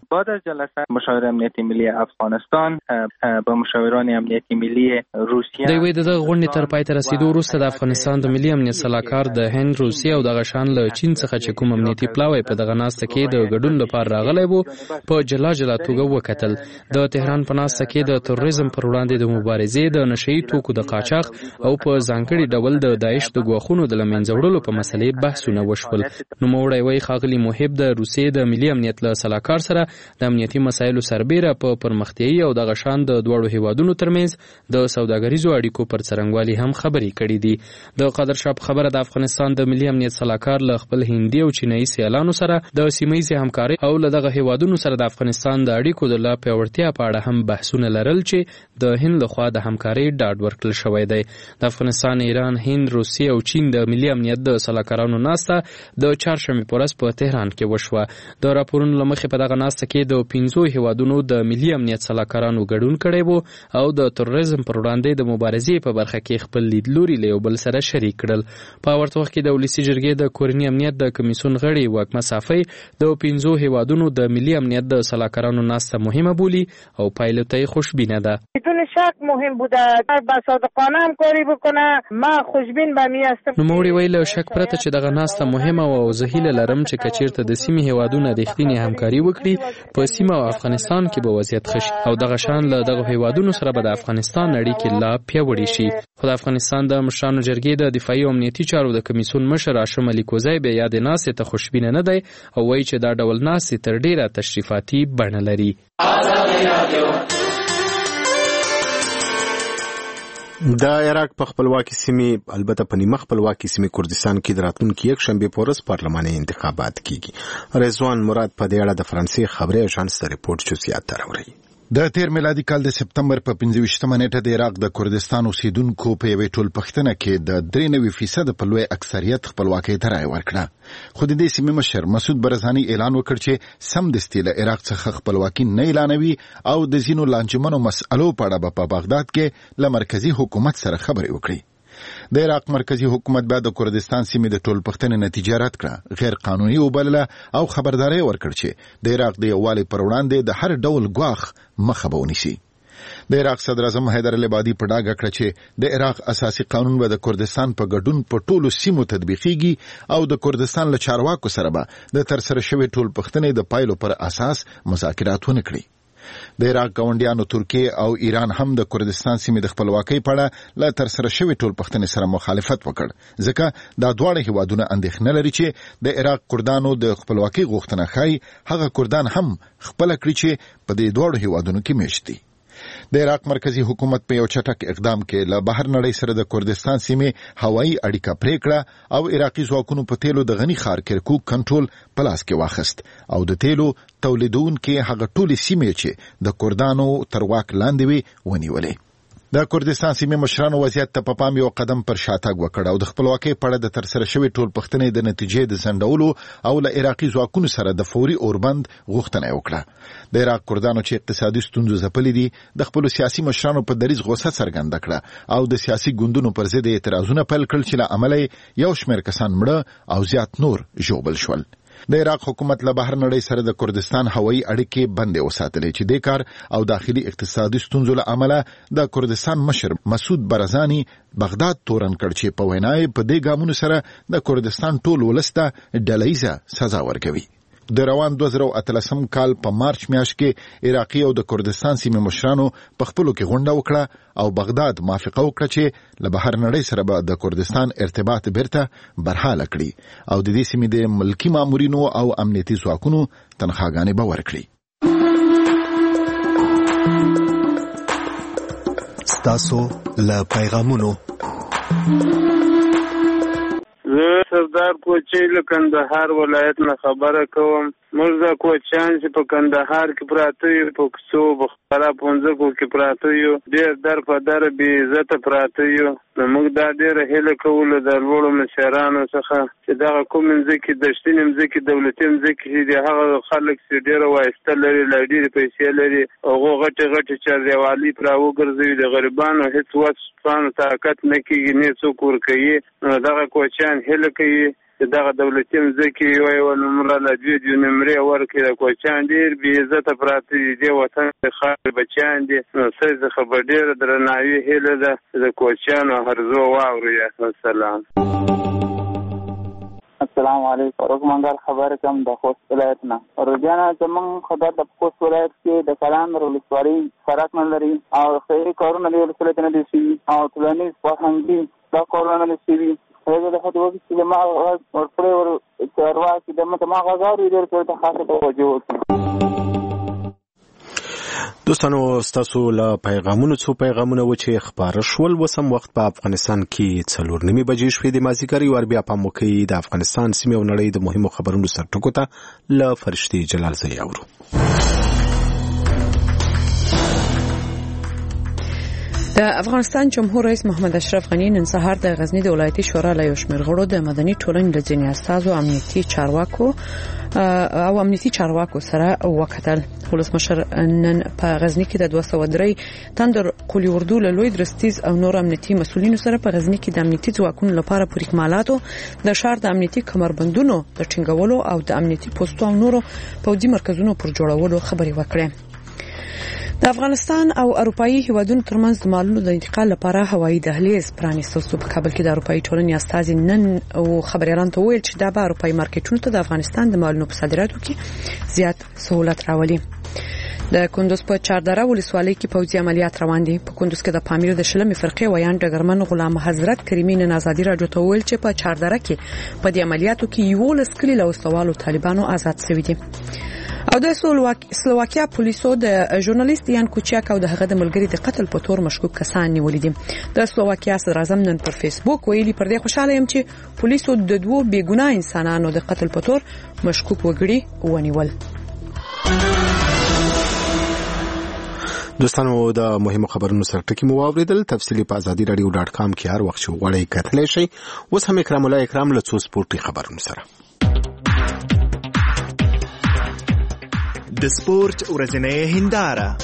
بعد از جلسه مشاور امنیتی ملی افغانستان با مشاوران امنیتی ملی روسیه د وی د غونډې تر پای ته رسیدو وروسته د افغانستان د ملي امنیت سلاکار د هند، روسیه او د غشان له چین څخه چې کوم امنیتي پلاوی په دغه ناسته کې د ګډون لپاره راغلی وو په جلا جلا توګه وکتل. د تهران په ناسته کې د تروریزم پر وړاندې د مبارزې، د نشئی توکو د قاچاق او په ځانګړي ډول د داعش د ګواښونو د لمنځه وړلو په مسلې بحثونه وشول. نوموړی وایي ښاغلي محب د روسیې د ملي امنیت له سلاکار سره د امنیتي مسایلو سربیره په پرمختیایي او د غشان د دواړو هیوادونو ترمنځ د سوداګریزو اړیکو پر څرنګوالي هم خبرې کړې دي. د قادر شاه په خبره د افغانستان د ملي امنیت سلاکار له خپل هندي او چینایي سیالانو سره د سیمه‌ییزې همکارۍ او له دغه هیوادونو سره د افغانستان د اړیکو د لا پیاوړتیا په اړه هم بحثونه لرل چې د هند لخوا د همکارۍ ډاډ ورکړل شوی دی. د افغانستان، ایران، هند، روسیه او چین د ملي امنیت د سلاکارانو ناسته د چهارشنبې په ورځ په تهران کې وشوه. د راپورونو له مخې په دغه ناسته کې د پنځو هیوادونو د ملي امنیت سلاکارانو ګډون کړی وو او د تروریزم پر وړاندې د مبارزې په برخه کې خپل لیدلوري له یو بل سره شریک کړل. په ورته وخت کې د ولسي جرګې د کورني امنیت د کمیسیون غړي واکمه صافی د پنځو هیوادونو د ملي امنیت د سلاکارانو ناسته مهمه بولی او پایله ته خوشبینه ده. بدون شک مهم بوده با صادقانه همکاری بکنه. ما خوشبین به می هستم. نوموړي ویل شک پرته چې دغه ناسته مهمه او زه هیله لرم چې کچیرته د سیمې هیوادونه د رښتینې همکاري وکړي په سیمه او افغانستان کې به وضعیت ښه شي او دغه شان له دغه هیوادونو سره به د افغانستان اړیکې لا پیاوړې شي. خو د افغانستان د مشرانو جرګې د دفاعي او امنیتي چارو د کمیسیون مشر هاشم علي کوزی بیا یاد ناسې ته خوشبینه نه دی او وایي چې دا ډول ناسې تر ډیره تشریفاتي بڼه لري. د عراق په خپلواکي سیمې، البته په نیمه خپلواکي سیمې کردستان کې د راتلونکي یک شنبه په ورځ پارلماني انتخابات کیږي. رضوان مراد په دې اړه د فرانسې خبري اژانس ته ریپورت جزئیات راوړي. د تیر میلادي کال د سپتمبر په پنځه ویشتمه نیټه د عراق د کردستان اوسیدونکو په یوې ټولپښتنه کې د درې نوي فیصد په لوی اکثریت خپلواکۍ ته رایه ورکړه. خو د دې سیمې مشر مسعود برزاني اعلان وکړ چې سمدستي له عراق څخه خپلواکي نه اعلانوي او د ځینو لانجمنو مسألو په اړه په بغداد کې له مرکزی حکومت سره خبرې وکړي. د عراق مرکزی حکومت بعد د کردستان سیمې د ټولپښتنې نتیجه رد کړه، غیر قانوني وبلله او خبرداري ورکړ چې د عراق د یووالي پر وړاندې د هر ډول ګواښ مخه به ونیسي. د عراق صدر اعظم حیدر العبادي په ډاګه کړه چې د عراق اساسي قانون به د کردستان په ګډون په ټولو سیمو تطبیقيږي او د کردستان له چارواکو سره به د ترسره شوی ټولپښتنې د پایلو پر اساس مذاکرات ونه کړي. د عراق ګاونډیانو ترکیه او ایران هم د کردستان سیمې د خپلواکۍ په اړه له ترسره شوی ټولپښتنې سره مخالفت وکړ، ځکه دا دواړه هیوادونه اندېښنه لري چې د عراق کردانو د خپلواکۍ غوښتنه ښایي هغه کردان هم خپله کړي چې په دې دواړو هیوادونو کې میشت دي. د عراق مرکزی حکومت په یو چټک اقدام کې له بهر نړۍ سره د کردستان سیمې هوایي اړیکه پرې کړه او عراقي ځواکونو په تیلو د غني ښار کرکوک کنټرول په لاس کې واخیست او د تیلو تولیدونکو هغه ټولې سیمې چې د کردانو تر واک لاندې وي ونیولې. د کردستان سیمې مشرانو وضعیت ته په پام یو قدم پر شاتګ وکړ او د خپلواکۍ په اړه د ترسره شوی ټولپښتنې د نتیجې د ځنډولو او له عراقي ځواکونو سره د فوري اوربند غوښتنه وکړه. د عراق کردانو چې اقتصادي ستونزو ځپلې دي د خپل سیاسي مشرانو په دریځ غوسه څرګنده کړه او د سیاسي ګوندونو پر ضد اعتراضونه پیل کړل چې له امله یو شمېر کسان مړه او زیات نور ژوبل شول. د عراق حکومت له بهر نړۍ سره د کردستان هوایي اړیکې بندې وساتلې چې د کار او داخلي اقتصادي ستونزو له امله د کردستان مشر مسعود برزاني بغداد تورن کړ چې په وینای په دې ګامونو سره د کردستان ټول ولسته ډلهیزه سزا ورکوي. د روان دوه زره اتلسم کال په مارچ میاشت کې عراقي او د کردستان سیمې مشرانو په خپلو کې غونډه وکړه او بغداد موافقه وکړه چې له بهر نړۍ سره به د کردستان ارتباط بیرته برحاله کړي او د دې سیمې د ملکی مامورینو او امنیتي ځواکونو تنخواګانې به ورکړي. ستاسو له پیغامونو زه سردار کوچی له کندهار ولایت نه خبره کوم. موږ د کوچیان چې په کندهار کې پراته یو، په کوڅو بخارا پونځکو کې پراته یو، ډېر در په در بې عزته پراته یو. نو موږ دا ډېره هیله کوو د لوړو مشرانو څخه چې دغه کوم مځکې دشتینې مځکې دولتي مځکې چې د هغه خلک چې ډېره وایسته لري، لا ډېرې پیسې لري، هغو غټې غټې چاردیوالي پرې راوګرځوي، د غریبانو هېڅ وس طاقت نه کېږي، نه څوک ورکوي. نو دغه کوچیان هیله کوي چې دغه دولتي مځکې یوه یوه نومره له دوې دوې نمرې ورکړي د کوچیان ډېر بې عزته پراته دي دې وطن د خاورې بچیان دي نو ستاسې څخه به ډېره درناوي هیله ده چې د کوچیانو هرزو واورو. یا السلام السلام علیکم. روزمنګل خبره کوم د خوست ولایت نه. روزانه زمونږ خبر د خوست ولایت کې د کلان ولسوالۍ فرق نه لري او خیري کارونه د ولسوالۍ نه دي شوي او ټولنیز فرهنګي دا کارونه نه شوي. هغه د خپل وخت کې ما ورپړې ور چارواکي د مته ما غزاوري ډېر کړ ته خاصه توجه وکړي. دوستانو ستاسو له پیغامونو څو پیغامونه و چې خبره شول وسم وخت په افغانستان کې څلور نیمه بجې شوې د مازیګر یو بیا په موقع د افغانستان سیمه او نړۍ د مهمو خبرونو سرټکو ته له فرشتي جلال زئی اورو. د افغانستان جمهور رئیس محمد اشرف غنی نن سهار د غزنی د ولایتي شورا له یو شمېر غړو د مدني ټولنې د ځینې استازو امنیتي چارواکو او امنیتي چارواکو سره وکتل. ولسمشر نن په غزنی کې د دوه سوه درې تندر قولي اردو له لوی درستیز او نور امنیتي مسولینو سره په غزنی کې د امنیتي ځواکونو لپاره پر اکمالاتو د شهر د امنیتي کمربندونو د ټینګولو او د امنیتي پوسټو او نورو پوځي مرکزونو پر جوړولو خبرې وکړې. د افغانستان او اروپאי هیوادونو ترمنځ د مالونو د انتقال لپاره هوایي دهلیز پرانیستل شو. په کابل کې د اروپאי ټولنې استازي نن او خبريالان ته ویل چې دا به اروپאי مارکیټونو ته د افغانستان د مالونو په صادراتو کې زیات سہولت راولي. د کندوز په چاردره ولسوالۍ کې پوځي عملیات روان دي. په کندوز کې د پامیر د شلمې فرقې ویان ډګرمن غلام حضرت کریمي نن ازادي راډیو ته ویل چې په چاردره کې په دې عملیاتو کې یو لسکلي له وسوالو طالبانو آزاد شوي دي. او د سلوواکیا پولیسو د ژورنالیست یان کوچیاک او د هغه د ملګری د قتل په تور مشکوک کسان نیولې دي. د سلوواکیا صدر اعظم نن پر فیسبوک ویلي پر دې خوشاله یم چې پولیسو د دوه بیګناه انسانانو د قتل په تور مشکوک وګړي ونیول. دوستانو د مهمو خبرونو سره ټکی مو واوریدل. تفصیلی په ازادي رادیو ډاټ کام کې هر وخت شو غواړئ کتلی شئ. اوس هم اکرام الله اکرام له څو سپورتي خبرونو سره. د سپورت ورځنۍ هنداره.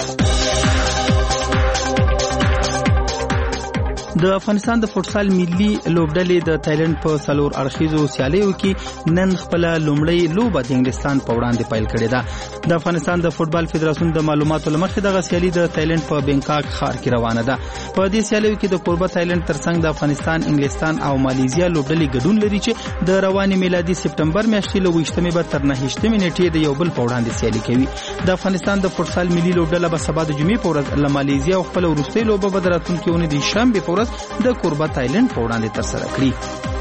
د افغانستان د فوټسال ملي لوبډلې د تایلند په څلور اړخیزو سیالیو کې نن خپل لومړی لوبه د انګلستان په وړاندې پیل کړې ده. د افغانستان د فوټبال فدراسیون د معلوماتو لمخې دغه سیالي د تایلند په بینکاک ښار کې روانه ده. په دې سیالیو کې د کوربه تایلند ترڅنګ د افغانستان، انګلستان او مالیزیا لوبډلې ګډون لري چې د رواني میلادي سپټمبر میاشتې له ویشتمې به تر نهشتمې نیټې د یو بل په وړاندې سیالي کوي. د افغانستان د فوټسال ملي لوبډله به سبا د جمعې په ورځ له مالیزیا او خپل وروستۍ لوبه به د راتلونکي اونۍ د شنبې په ورځ د کوربه تایلند په وړاندې ترسره کړي.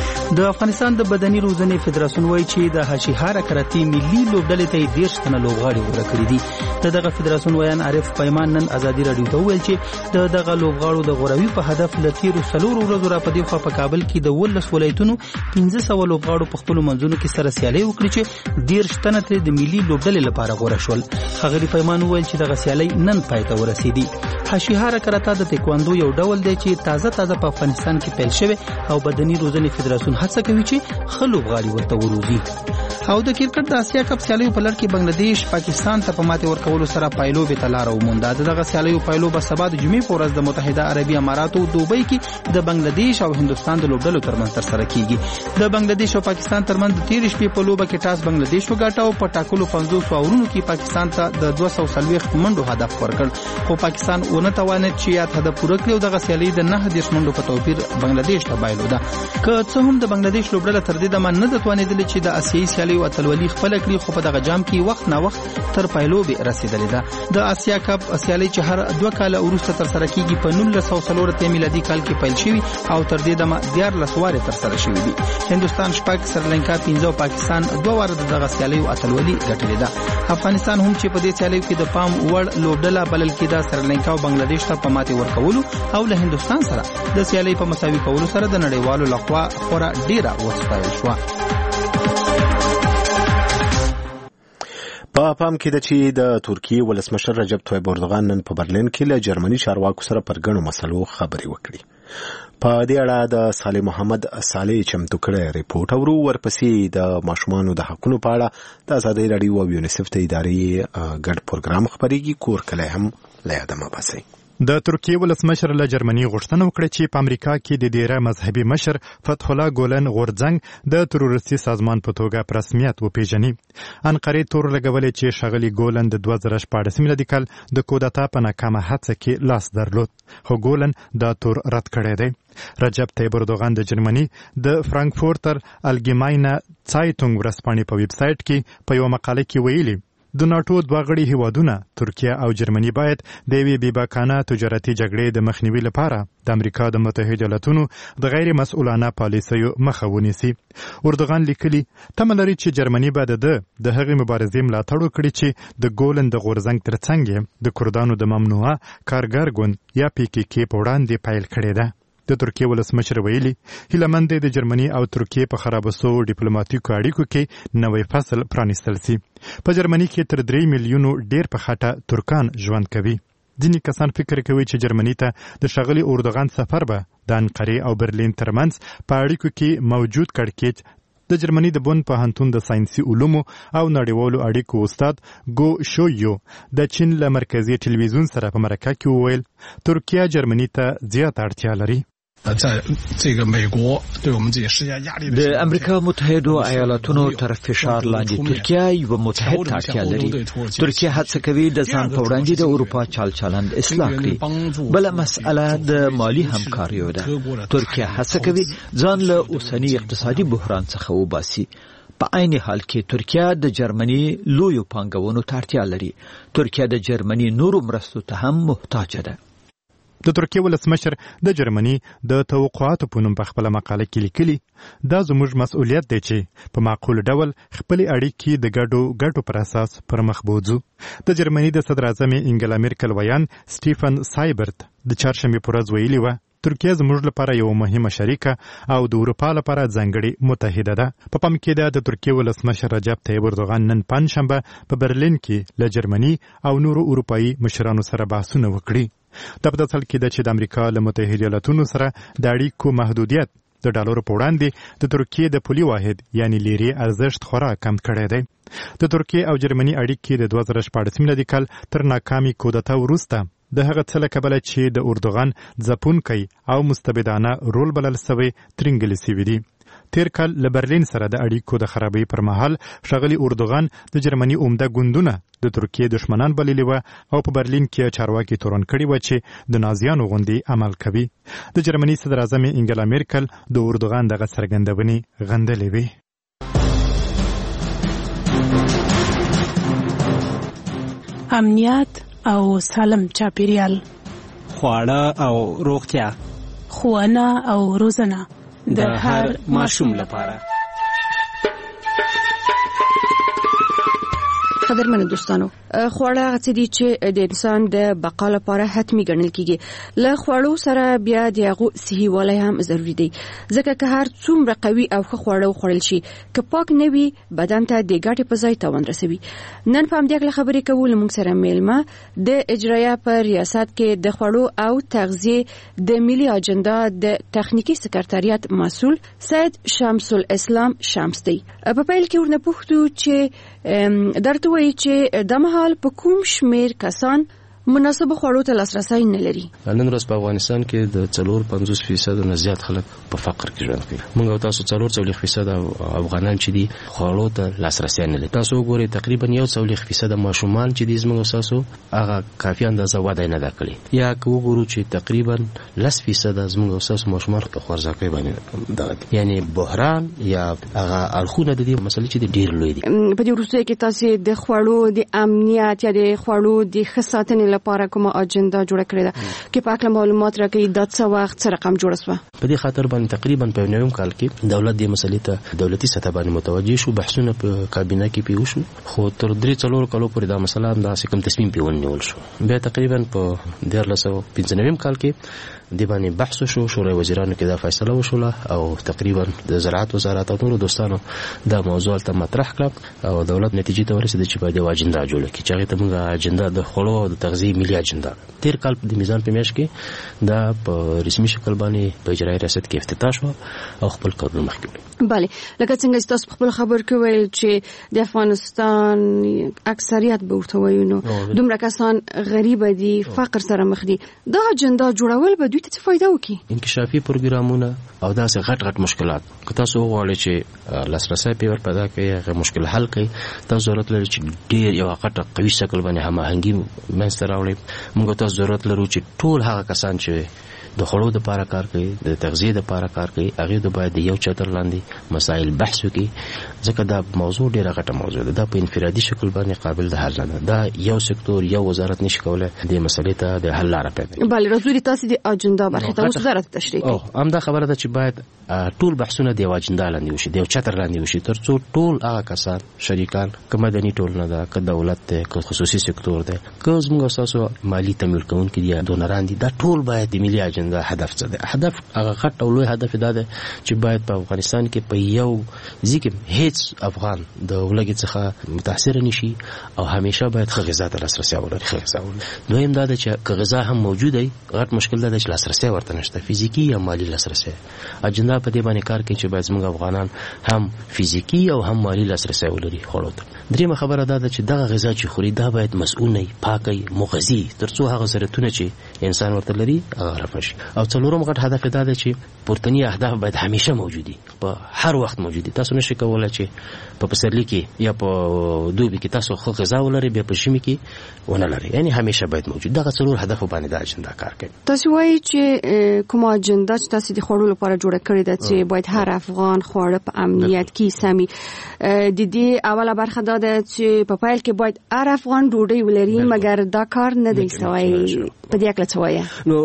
د افغانستان د بدني روزنې فدراسیون وایي چې د هاشیهارا کراتی ملي لوبډلې ته دېرش تنه لوبغاړي غوره کړي دي. د دغه فدراسیون ویان عارف پیمان نن ازادي راډیو ته وویل چې د دغه لوبغاړو د غوروي په هدف له تیرو څلورو ورځو را په دې خوا په کابل کې د ولس ولایتونو پنځه سوه لوبغاړو په خپلو منځونو کې سره سیالۍ وکړي چې دېرش تنه ترې د ملي لوبډلې لپاره غوره شول. ښاغلي پیمان وویل چې دغه سیالۍ نن پای ته ورسېدي. هاشیهارا کراتا د تکواندو یو ډول دی چې تازه تازه په افغانستان کې پیل شوی او بدني روزنې فدراسیون هڅه کوي چې ښه لوبغاړي ورته وروزي. او د کرکټ د اسیا کپ سیالیو په لړ کې بنگلاديش پاکستان ته په ماتې ورکولو سره پایلوبې ته لاره ومونده. دغه سیالیو پایلو به سبا د جمعې په ورځ د متحده عربي اماراتو دوبۍ کې د بنگلاديش او هندستان د لوبډلو ترمنځ ترسره کیږي. د بنگلاديش او پاکستان ترمنځ د تیر شپې په لوبه کې ټاس بنگلاديش وګاټه او په ټاکلو پنځوس اورونو کې پاکستان ته د دوه سوه څلوېښت منډو هدف ورکړ، خو پاکستان ونه توانید چې یاد هدف پوره کړي او دغه سیالي د نهه دېرش منډو په توپیر بنگلاديش ته بایلوده. که څه هم د بنگلاديش لوبډله تر دې دمه نه ده توانېدلې چې د اسیایي سیالیو اتلولي خپل کړي، خو په دغه جام کې وخت نه وخت تر پایلوبې رسیدلې ده. د اسیا کپ سیالي چې هر دوه کاله وروسته ترسره کیږي په نولس سوه څلور اتیا میلادي کال کې پیل شوی او تر دې دمه دیارلس وارې ترسره شوی دي. هندستان شپږ، سریلانکا پنځه او پاکستان دوه واره د دغه سیالیو اتلولي ګټلې ده. افغانستان هم چې په دې سیالیو کې د پام وړ لوبډله بلل کېده، سریلانکا او بنگلاديش ته په ماتې ورکولو او له هندستان سره د سیالۍ په مساوي کولو سره د نړیوالو لخوا خورا ډیره وستایل شوه. په پام کې ده چې د ترکیې ولسمشر رجب طیب اردوغان نن په برلین کې له جرمني چارواکو سره پر ګڼو مسلو خبرې وکړي. په دې اړه د صالح محمد صالح چمتو کړی ریپورت اورو. ورپسې د ماشومانو د حقونو په اړه د ازادۍ راډیو او یونیسف د ادارې ګډ پروګرام خبرېږي. کور کلی هم له یاده مه باسئ. د ترکیه ولسمشر له جرمني غوښتنه وکړه چې په امریکا کې د ډیره مذهبي مشر فتح الله ګولن غورځنګ د تروریستي سازمان په توګه په رسمیت وپیژني. انقرې تور لګولې چې ښاغلي ګولن د دوه زره شپاړس میلادي کال د کودتا په ناکامه هڅه کې لاس درلود، خو ګولن دا تور رد کړی دی. رجب طیب اردوغان د جرمني د فرانکفورتر الګیماینه څایټونګ ورځپاڼې په ویب سایټ کې په یوه مقاله کې ویلي د ناټو دوه غړي هیوادونه ترکیه او جرمني باید د یوې بېباکانه تجارتي جګړې د مخنیوي لپاره د امریکا د متحده ایالاتونو د غیر مسؤلانه پالیسیو مخه ونیسي. اردوغان لیکلي تمه لري چې جرمني به د د هغې مبارزې ملاتړ وکړي چې د ګولن د غورځنګ ترڅنګ د کردانو د ممنوعه کارګر ګوند یا پی کې کې په وړاندې پیل کړې ده. د ترکیه ولسمشر ویلي هیلهمند دی د جرمني او ترکیه په خرابه سوو ډیپلوماټیکو اړیکو کې نوی فصل پرانیستل سي. په جرمني کې تر درې میلیونو ډیر په خټه ترکان ژوند کوي. ځینې کسان فکر کوي چې جرمني ته د ښاغلي اردوغان سفر به د انقرې او برلین ترمنځ په اړیکو کې موجود کړکېچ د جرمني د بون پوهنتون د ساینسي علومو او نړیوالو اړیکو استاد ګو شویو د چین له مرکزي ټلویزیون سره په مرکه کې وویل ترکیه جرمني ته زیات اړتیا لري. د امریکا متحده ایالاتونو تر فشار لاندې ترکیه یو متحد اړتیا لري. ترکیه هڅه کوي د ځان په وړاندې د اروپا چال چلند اصلاح کړي. بل مسئله د مالی همکاریو ده. ترکیه هڅه کوي ځان له اوسنی اقتصادي بحران څخه وباسي. په عین حال کې ترکیه د جرمني لویو پانګونو ته اړتیا لري. ترکیه د جرمني نورو مرستو ته هم محتاج ده. د ترکیه ولسمشر د جرمني د توقعاتو په نوم په خپله مقاله کې لیکلي دا زموږ مسؤلیت دی چې په معقول ډول خپلې اړیکې د ګډو ګټو پر اساس پر مخ بوځو. د جرمني د صدر اعظم انګلا میرکل ویان سټیفن سایبرت د چهارشنبې په ورځ ویلي وه ترکیه زموږ لپاره یو مهمه شریکه او د اروپا لپاره ځانګړې متحده ده. په پام کې ده د ترکیه ولسمشر رجب طیب اردوغان نن پنجشنبه په برلین کې له جرمني او نورو اروپایي مشرانو سره بحثونه وکړي. دا په داسې حال کې ده چې د امریکا له متحده ایالاتونو سره د اړیکو محدودیت د ډالرو په وړاندې د ترکیې د پولي واحد یعنی لیرې ارزښت خورا کم کړی دی. د ترکیې او جرمني اړیکې د دوه زره شپاړس میلادي کال تر ناکامې کودتا وروسته د هغه څه له کبله چې د اردوغان ځپونکی او مستبدانه رول بلل سوی ترینګلې سوي دي. تیر کال له برلین سره د اړیکو د خرابۍ پر مهال ښاغلي اردوغان د جرمني عمده ګوندونه د ترکیې دشمنان بللي وه او په برلین کې چارواکي تورن کړي وه چې د نازیانو غوندې عمل کوي. د جرمني صدر اعظم انګلا میرکل د اردوغان دغه څرګندونې غندلې وې. امنیت او سالم چاپیریال، خواړه او روغتیا، ښوونه او روزنه د هر ماشوم لپاره. قدرمنو دوستانو، خواړه هغه څه دي چې د انسان د بقا لپاره حتمي ګڼل کیږي. له خوړو سره بیا د هغو صحي والی هم ضروري دی، ځکه که هر څومره قوي او ښه خواړه وخوړل شي که پاک نه وي بدن ته د ګټې په ځای تاوان رسوي. نن په همدې هکله خبرې کوو له موږ سره میلمه د اجرایه په ریاست کې د خوړو او تغذیې د ملي اجنډا د تخنیکي سکرټریات مسؤل سید شمس الاسلام شمس دی. په پیل کې ورنه پوښتو چې درته وایي چې د مهال په کوم شمیر کسان مناسب خوړو ته لاسرسی نه لري. نن ورځ په افغانستان کې د څلور پنځوس فیصد نه زیات خلک په فقر کې ژوند کوي. موږ او تاسو څلور څلوېښت فیصد افغانان چې دي خوړو ته لاسرسی نه لري. تاسو وګورئ تقریبا یو څلوېښت فیصد ماشومان چې دي زموږ تاسو هغه کافي اندازه وده نه ده کړې. یا که وګورو چې تقریبا لس فیصد زموږ تاسو ماشومان په خوارځواکۍ باندې دغه یعنی بحران یا هغه اړخونه د دې مسلې چې ډېر لوی دي. په دې وروستیو کې تاسو د خوړو د امنیت یا د خوړو د ښه ساتنې لپاره کومه اجنډا جوړه کړې ده کې په اړه معلومات راکړي د څه وخت څه رقم جوړ شو؟ په دې خاطر باندې تقریبا په نویم کال کې دولت دې مسلې ته دولتي سطح باندې متوجه شو، بحثونه په کابینه کې پیښ شو، خو تر درې څلور کالو پورې دا مسله هم داسې کوم تصمیم پې ونیول شو. بیا تقریبا په دیارلس سوه پنځه نویم کال کې دې باندې بحث شو، شورای وزیرانو کې دا فیصله وشوله او تقریبا د زراعت وزارت او نورو دوستانو دا موضوع ته مطرح کړه او دولت نتیجې ته ورسېده چې باید یوه اجنډا جوړه کړي چې هغې ته موږ اجنډا د خوړو او د تغذیې ملي اجنډا تیر کال د میزان په میاشت کې دا په رسمي شکل باندې په اجرایي ریاست کې افتتاح شو او خپل کارونه مخکې وړي. بله لکه څنګه تاسو خپل خبر کې ویل چې د افغانستان اکثریت به ورته وایو دومره کسان غریب دي فقر سره مخ دي دا اجنډا جوړول به دوی ته څه فائدہ وکړي انکشافي پروګرامونه او داسې غټ غټ مشکلات که تاسو وغواړئ چې لاسرسي پیور پیدا کړئ هغه مشکل حل کړئ تاسو ضرورت لري چې ډیر یو غټه قوي شکل باندې هماهنګي منځته راوړئ موږ تاسو ضرورت لرو چې ټول هغه کسان چې د خړو د لپاره کار کوي د تغذیه د لپاره کار کوي هغه د باید یو چتر لاندې مسائل بحث وکړي ځکه دا موضوع ډیره غټه موضوع ده دا په انفرادي شکل باندې قابل د حل نه دا یو سکتور یو وزارت نشي کولای د مسلې ته د حل لاره پیدا کړي بله رسول تاسو د اجنډا برخه ته وزارت تشریح او هم دا خبره ده چې باید ټول بحثونه د اجنډا لاندې وشي د چتر لاندې وشي ترڅو ټول هغه کسان شریکان کومه دني ټولنه ده که دولت ده که خصوصي سکتور ده که زموږ اساسو مالی تمویل کوونکي دي دونران دي دا ټول باید د ملي اجنډا هدف څه ده هدف هغه غټ او لوی هدف دا ده چې باید په افغانستان کې په یو ځکه هیڅ افغان د ولګي څخه متاثر نشي او همیشه باید ښه غذا ته لاسرسي ولري ښه غذا ولري دویم دا ده چې غذا هم موجوده وي غټ مشکل ده چې لاسرسي ورته نشته فزیکی یا مالی لاسرسي اجنډا په دې باندې کار کوي چې باید زموږ افغانان هم فزیکی او هم مالی لاسرسي ولري خړو ته دریمه خبره دا ده چې دغه غذا چې خوري دا باید مسؤل نه پاکي مغذي ترڅو هغه ضرورتونه چې انسان ورته لري هغه رافشي او څلورم غټ هدف دا ده چې پورتنی اهداف باید همیشه موجودي په هر وخت موجودي تاسو نشئ کولای چې په پسرلی کې یا په دوبي کې تاسو خو غذا ولري به په شمي کې ونه لري یعنی همیشه باید موجود دغه څلور هدف باندې دا اجنډا کار کوي تاسو وایي چې کومه اجنډا چې تاسو د خړو لپاره جوړه کړې ده چې باید هر افغان خواړه په امنیت کې سمي د دې اوله برخه دا ده چې په پایل کې باید هر افغان ډوډۍ ولري مګر دا کار نه دی سوی په دې اړه څه وایي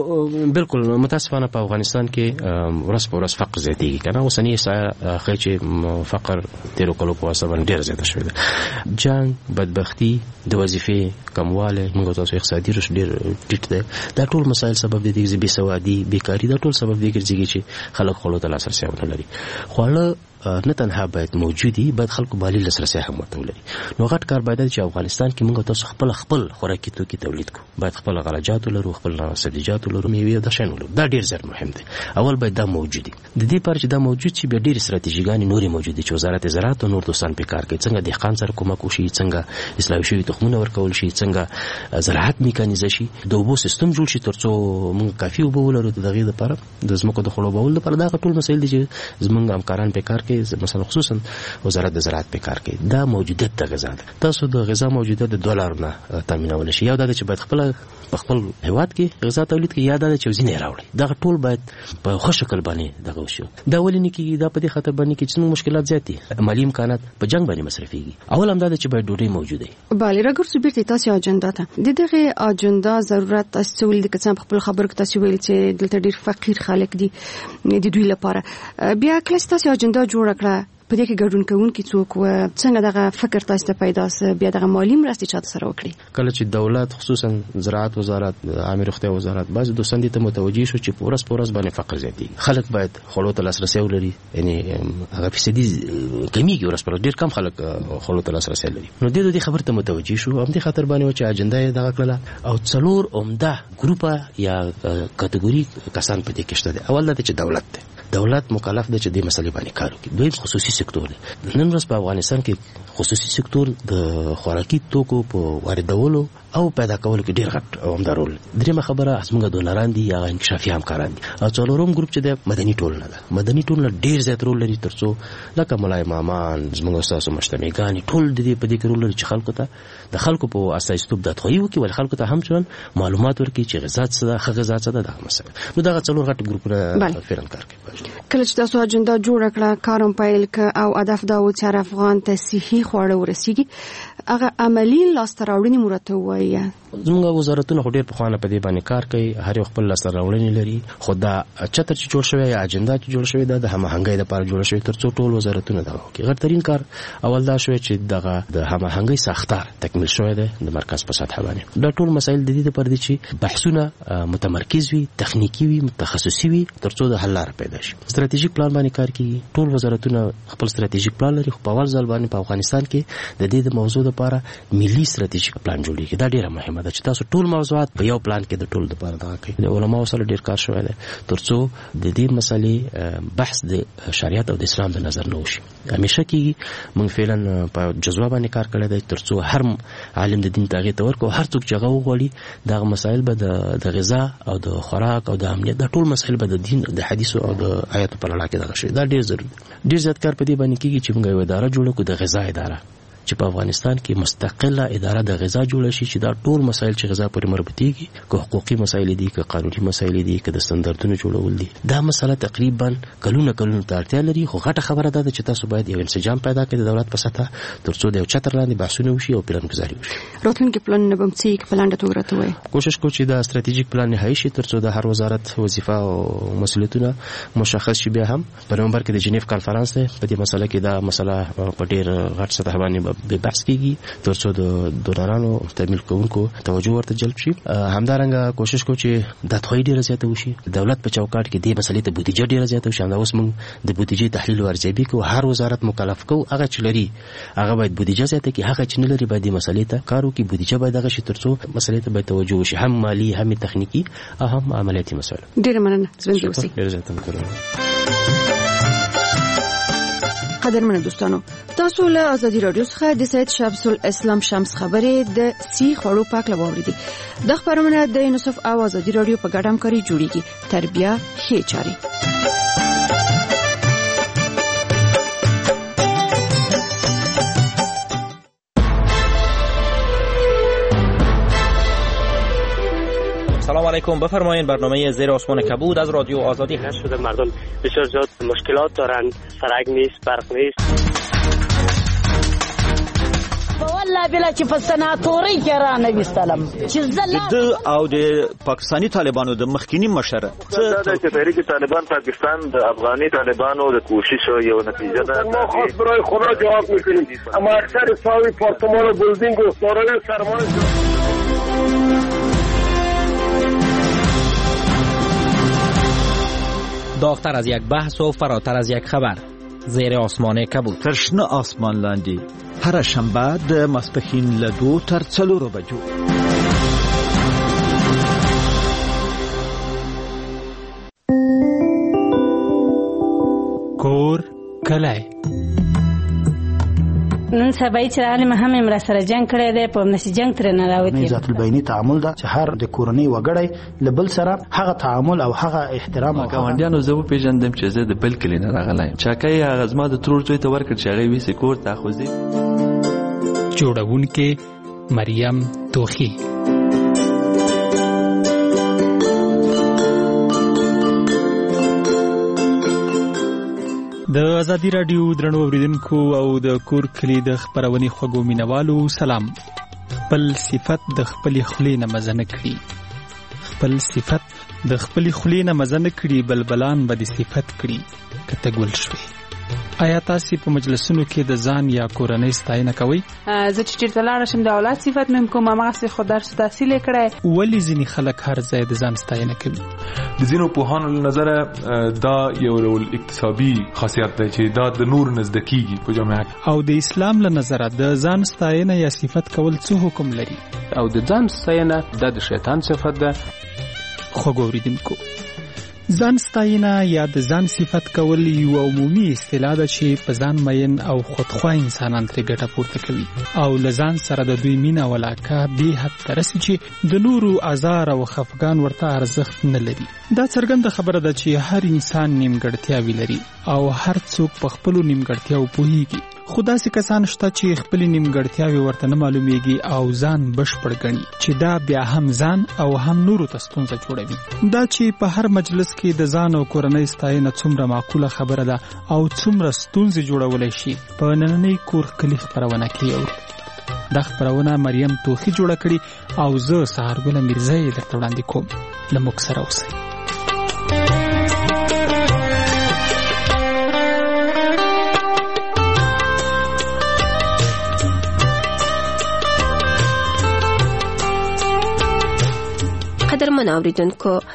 نو بالکل متاسفانه په افغانستان کې ورځ په ورځ فقر زیاتېږي کنه اوسنی خو چې فقر تیرو کلو په واسطه باندې ډیر زیات شوی دی جنگ بدبختی د وظیفې کمواله موږ تاسو اقتصادي رشد ډیر ټیټ دی دا ټول مسایل سبب دي چې بې سوادي بیکاری دا ټول سبب دي چې خلک خلکو ته لاسرسي ونه لري خواړه نه تنها باید موجودي باید خلکو مالی لاسرسي هم ورته ولري نو غټ کار باید چې افغانستان کې موږ تاسو خپل خپل خوراکي توکي تولید کو باید خپل غلجات ولرو خپل سبزیجات ولرو میوه د شین ولرو دا ډیر زیات مهم دی اول باید دا موجودي د دې پر چې دا موجود شي به ډیر استراتیژیګانی نوري موجودي چې وزارت زراعت او نور دوستان په کار کوي څنګه دهقان سره کومک وشي څنګه اصلاح شوی تخمونه ورکول شي څنګه زراعت میکانیزه شي د اوبو سیستم جوړ شي ترڅو موږ کافي اوبه ولرو دغه لپاره د زمکو د خړوبول لپاره دا ټول مسایل دي چې زمونږ همکاران په کار کوي مثلا خصوصا وزارت د زراعت په کار کوي دا موجودیت د غذا ده تاسو د غذا موجودیت د ډالر نه تامینول شي یو دا چې باید خپل خپل هیواد کې غذا تولید کې یاد ده چې وزینه راوړي دا ټول باید په ښه شکل باندې دغه وشي دا ولې نه کیږي دا په دې خاطر باندې کې چې مشکلات زیات دي مالی امکانات په جنگ باندې مصرفيږي اول هم دا چې باید ډوډۍ موجوده وي bale راګر سپیرټ تاسو اجنډا ته د دغه اجنډا ضرورت تاسو ولې د کسان خپل خبر کې تاسو ویل چې دلته ډیر فقیر خلک دي د دوی لپاره بیا کله تاسو اجنډا جوړ کړه په دې کې ګډون کوونکي څوک و څنګه دغه فکر تاسو ته پیدا سه بیا دغه مالی مرستې چاته سره وکړي کله چې دولت خصوصا زراعت وزارت عامه روغتیا وزارت بعض دوستان دې ته متوجي شو چې پورس پورس باندې فقر زیاتی خلک باید خلوت لاسرسي ولري یعنی هغه فیصدي کمیږي ورس پر ډیر کم خلک خلوت لاسرسي لري نو دې دې خبرته متوجي شو هم دې خاطر باندې چې اجنډا دغه کړله او څلور عمده ګروپه یا کټګوري کسان په دې کې شته اول دا چې دولت دی دولت مکلف دی چې د مسلې باندې کار وکړي دوی خصوصي سکتور دی نن ورځ په افغانستان کې خصوصي سکتور د خوراکي توکو په واردولو او پیدا کولو کې ډیر غټ او عمده رول درېمه خبره زموږ دونران دي یا انکشافي همکاران دي او څلورم ګروپ چې د مدني ټولنه ده مدني ټولنه ډیر زیات رول لري ترڅو لکه ملای مامان زموږ استادو مشتمګانی ټول د دې په دې کې رول لري چې خلکو ته د خلکو په اساسیتوب د توغي وکي ول خلکو ته هم چون معلومات ورکړي چې غذا څه ده ښه غذا څه ده دا مسله نو دا څلور غټ ګروپونه فعلا کار کوي کله چې تاسو اجنډا جوړ کړه کارم پایل ک او هدف دا و چې هر افغان ته صحي خواړه ورسیږي هغه عملی لاسته راوړنې مرته وایي زموږ وزارتونه ډېر په خوانه په دې باندې کار کوي هر یو خپل لاسته راوړنې لري خو دا چتر چې جوړ شوی یا اجنډا چې جوړ شوی دا د هماهنګۍ لپاره جوړ شوی ترڅو ټول وزارتونه دا وکړي غټرین کار اول دا شوی چې دغه د هماهنګۍ ساختار تکمیل شوی دی د مرکز په سطح باندې دا ټول مسایل د دې لپاره دي چې بحثونه متمرکز وي تخنیکی وي متخصصي وي ترڅو د حل لاره پیدا شي ستراتیژیک پلان باندې کار کوي ټول وزارتونه خپل ستراتیژیک پلان لري خو په اول ځل باندې په افغانستان کې د دې د موضوع لپاره ملي ستراتیژیک پلان جوړیږي دا ډیره مهمه مهمه ده چې تاسو ټول موضوعات په یو پلان کې د ټول لپاره دا کوي. د علماء سره ډیر کار شوی دی ترڅو د دې مسلې بحث د شریعت او د اسلام د نظر نه وشي. همیشه کې موږ فعلا په جزوه باندې کار کړی دی ترڅو هر عالم د دین تغیر تور کو هر څوک جګه وغوړي دا مسائل به د غذا او د خوراک او د امنیت د ټول مسائل به د دین د حدیث او د آیاتو په لړ کې دا شي. دا ډیر ضروري ډیر زیات کار په دې باندې کیږي چې موږ یو اداره جوړو کو د غذا اداره چې په افغانستان کې مستقله اداره د غذا جوړه شي چې دا ټول مسایل چې غذا پورې مربوطيږي که حقوقي مسایل دي که قانوني مسایل دي که د ستاندردونو جوړول دي دا مسله تقریبا کلونه کلونه ته اړتیا لري. خو غټه خبره ده چې تاسو باید یو انسجام پیدا کړئ د دولت په سطح ترڅو د یو چتر لاندې بحثونه وشي او پلانګذاري وشي. راتلونکي پلان نه بم څه پلان د توګه وای کوشش کوو چې دا ستراتیژیک پلان نهایی شي ترڅو د هر وزارت وظیفه او مسؤلیتونه مشخص شي. بیا هم په نومبر کې د جنیف کانفرنس ته په دې مسله کې دا مسله په ډیر غټ سطح باندې به بحث کیږي ترڅو د دونرانو تمویل کوونکو توجه ورته جلب شي. همدارنګه کوشش کوو چې د توګه ډیره زیاته وشي دولت په چوکاټ کې د مسلې ته بودیجه ډیره زیاته وشي. دا اوس موږ د بودیجې تحلیل او ارزیابي کوو هر وزارت مکلف کوو هغه چې لري هغه باید بودیجه زیاته کړي هغه چې نه لري باید د مسلې ته کار وکړي بودیجه باید هغه شي ترڅو مسلې ته باید توجه وشي هم مالی هم تخنیکی او هم عملیاتي مسایل. ډیره مننه ژوند اوسئ. ډیره زیاته مننه. قدرمن دوستانو تاسو له ازادي رادیو څخه د سید شمس الاسلام شمس خبرې د سی خړو پاک لووريدي. د خبرونه د یونیسف او ازادي رادیو په ګډه همکاري جوړیږي. تربیه ښه چاري. سلام علیکم. بفرمایید برنامه زیر آسمان کبود از رادیو آزادی هست. شده مردم بسیار زیاد مشکلات دارند سرک نیست برق نیست. والله بلا چې په سناتوري کې را نه وستلم چې زله د او د پاکستانی طالبانو د مخکینی مشر څه د تحریک طالبان پاکستان د افغاني طالبانو د کوشش یو نتیجه ده. ما خاص برای خدا جواب میکنیم اما اکثر ساوی پارتمان و بلدینگ و دارای سرمایه داغتر از یک بحث و فراتر از یک خبر زیر آسمان کبود. ترشنه آسمان لاندی هر شنبه د ماسپښین له دو تر څلورو بجو. کور کلای نن سبا چې عالم هم امر سره جنگ کړی دی په نس جنگ تر نه راوتی. ذات البینی تعامل دا چې هر د کورنۍ وګړی لبل سره هغه تعامل او هغه احترام او ګاونډیانو زه په پیژندم چې زه د بل کلی نه راغلایم. چاکای هغه زما د ترور ځای ته ورکړ چې هغه ویسې کور ته خوځي. جوړونکې مریم توخی. د ازادي رادیو درنو اوریدونکو او د کور کلی د خبرونې خوګو مینوالو سلام. خپل صفت د خپل خلی نه مزنه کړي خپل صفت د خپل خلی نه مزنه کړي بلبلان به د صفت کړي کته ګل شوي. آیا تاسو په مجلسونو کې د ځان یا کورنۍ ستاینه کوئ؟ زه چې چیرته لاړ شم د اولاد صفت مې کوم ما څه خو درس تحصیل کړی. ولی ځینې خلک هر ځای د ځان ستاینه کوي؟ د ځینو پوهانو له نظره دا یو ډول اکتسابي خاصیت دی چې دا د نور نزدکیږي په جامعه کې. او د اسلام له نظره د ځان ستاینه یا صفت کول څه حکم لري؟ او د ځان ستاینه د شیطان صفت ده. خو ګوریدونکو ځان ستاینه یا د ځان صفت کول یو عمومي اصطلاح ده چې په ځان مین او خودخواه انسانان ترې ګټه پورته کوي او له ځان سره د دوی مینه او علاقه دې حد ته رسي چې د نورو ازار او خفګان ورته ارزښت نه لري. دا څرګنده خبره ده چې هر انسان نیمګړتیاوې لري او هر څوک په خپلو نیمګړتیاوو پوهیږي. خو داسې کسان شته چې خپلې نیمګړتیاوې ورته نه معلومیږي او ځان بشپړ ګڼي چې دا بیا هم ځان او هم نورو ته ستونزه جوړوي. دا چې په هر مجلس کې د ځان او کورنۍ ستاینه څومره معقوله خبره ده او څومره ستونزې جوړولی شي په نننۍ کور کلي خپرونه کې اورو. دا خپرونه مریم توخی جوړه کړي او زه سهارګله میرزا یې درته وړاندې کوم. له موږ سره اوسئ. قدرمن اوریدونکو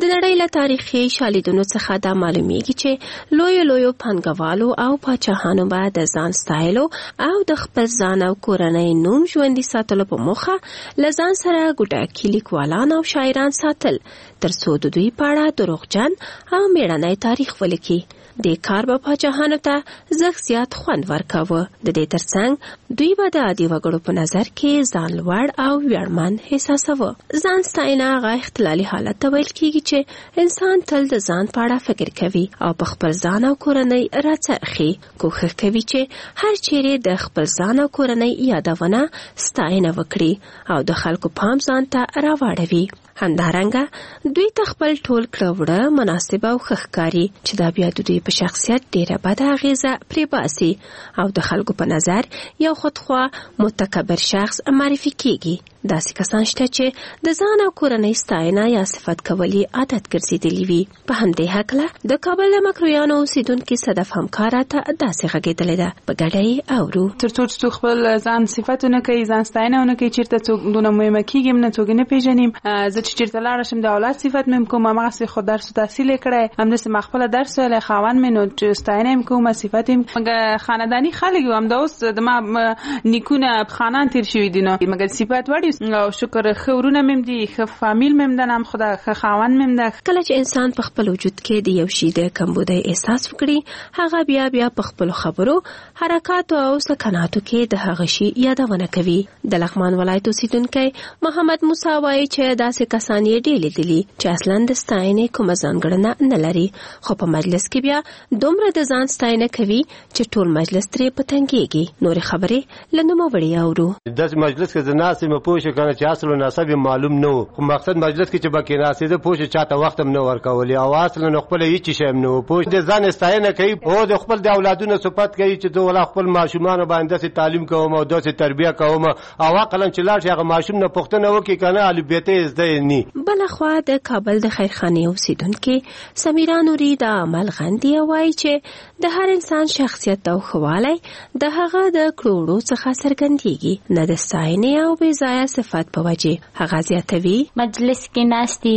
د نړۍ له تاریخي شالیدونو څخه دا معلومیږي چې لوی لوی پانګوالو او پاچاهانو به د ځان ستایلو او د خپل ځان او کورنۍ نوم ژوندي ساتلو په موخه له ځان سره ګوډاګي لیکوالان او شاعران ساتل ترڅو د دوی په اړه دروغجن او میړنی تاریخ ولیکي. د کار په پاچاهانو ته زغ زیات خوند ورکاوه. د دې ترڅنګ دوی به د عادي وګړو په نظر کې ځان لوړ او ویاړمن احساساوه. ځان ستاینه هغه اختلالي حالت ته ویل کېږي چې انسان تل د ځان په اړه فکر کوي او په خپل ځان او کورنۍ راڅرخي. کوښښ کوي چې هر چیرې د خپل ځان او کورنۍ یادونه ستاینه وکړي او د خلکو پام ځان ته راواړوي. همدارنګه دوی ته خپل ټول کړه مناسب او ښکاري چې دا بیا د دوی په شخصیت ډیره بده اغیزه پرې باسي او د خلکو په نظر یو خودخوا متکبر شخص معرفي کیږي. داسې کسان شته چې د ځان او کورنۍ ستاینه یا صفت کولی عادت ګرځېدلي وي. په همدې هکله د کابل د مکرویانو اوسیدونکي صدف همکاره ته داسې غږېدلې ده. په ګډه یې اورو. تر څو چې خپل ځان صفتونه کوي، ځان ستاینه ونه کوي، چېرته څوک دونه مهمه کېږم نه، څوک نه پېژنیم. زه چې چېرته لاړه شم د اولاد صفت مې هم کوم، هماغسې خو درس و تحصیل یې کړی، همداسې ما خپله درس ویلی، خاوند مې نو ستاینه یې هم کوم، صفت یې مګر خانداني خلک یو، همدا اوس د ما نیکونه خانان تېر شوي دي نو مګر صفت وړي او شکر ښه ورونه مې هم دي، ښه فامیل مې هم ده، نام خدا ښه خاوند مې هم ده. کله چې انسان په خپل وجود کې د یو شي د کمبودۍ احساس وکړي، هغه بیا بیا په خپلو خبرو، حرکاتو او سکناتو کې د هغه شي یادونه کوي. د لغمان ولایت اوسیدونکی محمد موسی وایي چې داسې کسان یې ډېر لیدلي چې اصلا د ستاینې کومه ځانګړنه نه لري، خو په مجلس کې بیا دومره د ځان ستاینه کوي چې ټول مجلس ترې په تنګېږي. نورې خبرې له نومه وړې اورو. داسې مجلس کې زه ناست یم، پوه شو که نه چې اصل و نسب معلوم نه و، خو مقصد مجلس کې چې به کېناستېده پوه شو چاته وخت هم نه ورکولې او اصلا نو خپله هېڅ شی هم نه و. پوه د ځان ستاینه کوي او د خپل د اولادونو صفت کوي چې زه ولا خپل ماشومانو باندې داسې تعلیم کوم او داسې تربیه کوم او عقلا چې لاړ شي هغه ماشوم نه پوښتنه وکړي که نه الفبې یې زده یې نه. بلخوا د کابل د خیرخانې اوسیدونکي سمیرا نوري د عمل غندي وایي چې د هر انسان شخصیت او ښهوالی د هغه د کړوړو څخه څرګندېږي، نه د ستاینې او بې ځایه صفت په وجې. هغه زیاتوي مجلس کې ناستي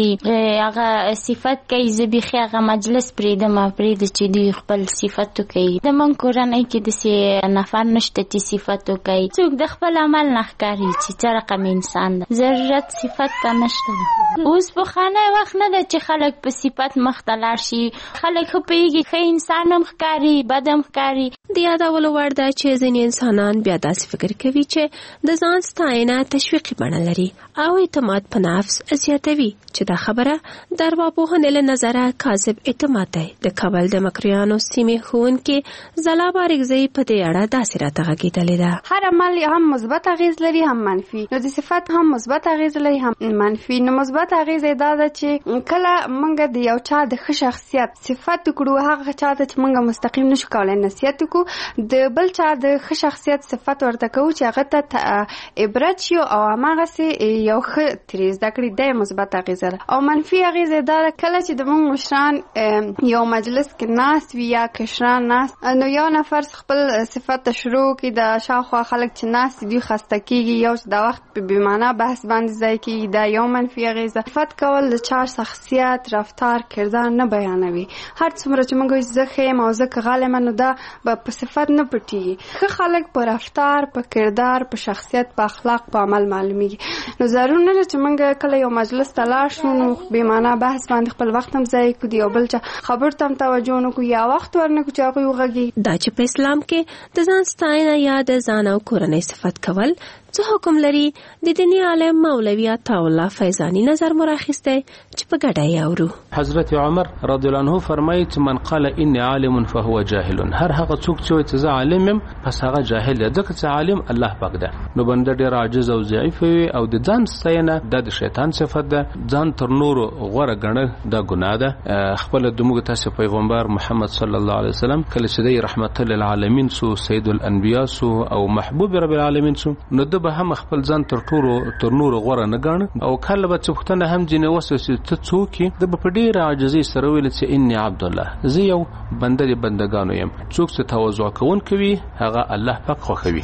هغه صفت کوي، زه بیخي هغه مجلس پرېږدم پرېږده چې دوی خپل صفت وکوي. زموږ کورنۍ کې داسې نفر نشته چې صفت وکوي، څوک د خپل عمل نه ښکاري چې څه رقم انسان ده، ضرورت صفت ته نشته. اوس پخوانی وخت نه ده چې خلک په صفت مخته لاړ شي، خلک ښه پوهېږي ښه انسان هم ښکاري بد هم ښکاري. د یادولو وړ ده چې ځینې انسانان بیا داسې فکر کوي چې د ځان ستاینه تشویقي بڼه لري او اعتماد په نفس زیاتوي، چې دا خبره د ارواپوهنې له نظره کاذب اعتماد دی. د کابل د مکرویانو سیمې ښوونکې ځلا بارکزۍ په دې اړه داسې راته غږېدلې ده. هر عمل هم مثبت اغیز لري هم منفي، نو د صفت هم مثبت اغیز لري هم منفي. نو مثبت اغیز یې دا ده چې کله موږ د یو چا د ښه شخصیت صفت وکړو، هغه چا ته چې موږ مستقیم نشو کولی نصیحت وکړو، د بل چا د ښه شخصیت صفت ورته کوو چې هغه ته عبرت شي او هماغسې یو ښه ترې زده کړي، دا یې مثبت اغیزه ده. او منفي اغیزه دا ده کله چې د موږ مشران یو مجلس کې ناست وي یا کشران ناست، نو یو نفر خپل صفت شروع کړي، د شاوخوا خلک چې ناست دوی خسته کېږي، یو چې دا وخت په بېمانه بحث باندې ځای کېږي، دا یو منفي اغیزه. صفت کول د چا شخصیت، رفتار، کردار نه بیانوي. هر څومره چې موږ وایو زه ښه یم او زه که غل یم، نو دا به په صفت نه پټېږي. ښه خلک په رفتار، په کردار، په شخصیت، په اخلاق، په عمل معلومیږي. نو ضرور نه ده چې موږ کله یو مجلس ته لاړ شو نو بېمانه بحث باندې خپل وخت هم ضایع کړو، د یو بل چا خبرو ته هم توجه ونه کړو یا وخت ورنه کړو چې هغوی وغږېږي. دا چې په اسلام کې د ځان ستاینه یا د ځان او کورنۍ صفت کول څه حکم لري، د دیني عالم مولوي عطاالله فیضاني نظر مراخسته چې په ګډه یې اورو. حضرت عمر رضی الله عنه فرمایي چې من قال اني عالم فهو جاهل، هر هغه څوک چې وایي چې زه عالم یم پس هغه جاهل دی، ځکه چې عالم الله پاک ده. نو بنده ډېر عاجز او ضعیف وي او د ځان ستاینه د شیطان صفت ده، ځان تر نورو غوره ګڼل دا ګناه ده. خپل د موږ تاسو پیغمبر محمد صلی الله علیه وسلم کله چې دی رحمت للعالمین سو، سید الانبیاء سو او محبوب رب العالمین سو، نو د به هم خپل ځان تر ټولو تر نورو غوره نه ګاڼه او کله به څوختنه هم ځینې وسوسې ته څوک یې د به په ډېره عاجزۍ سره ویل چې انی عبدالله، زه یو بنده د بندګانو یم. څوک چې تواضع کوونکی وي هغه الله پاک خوښوي.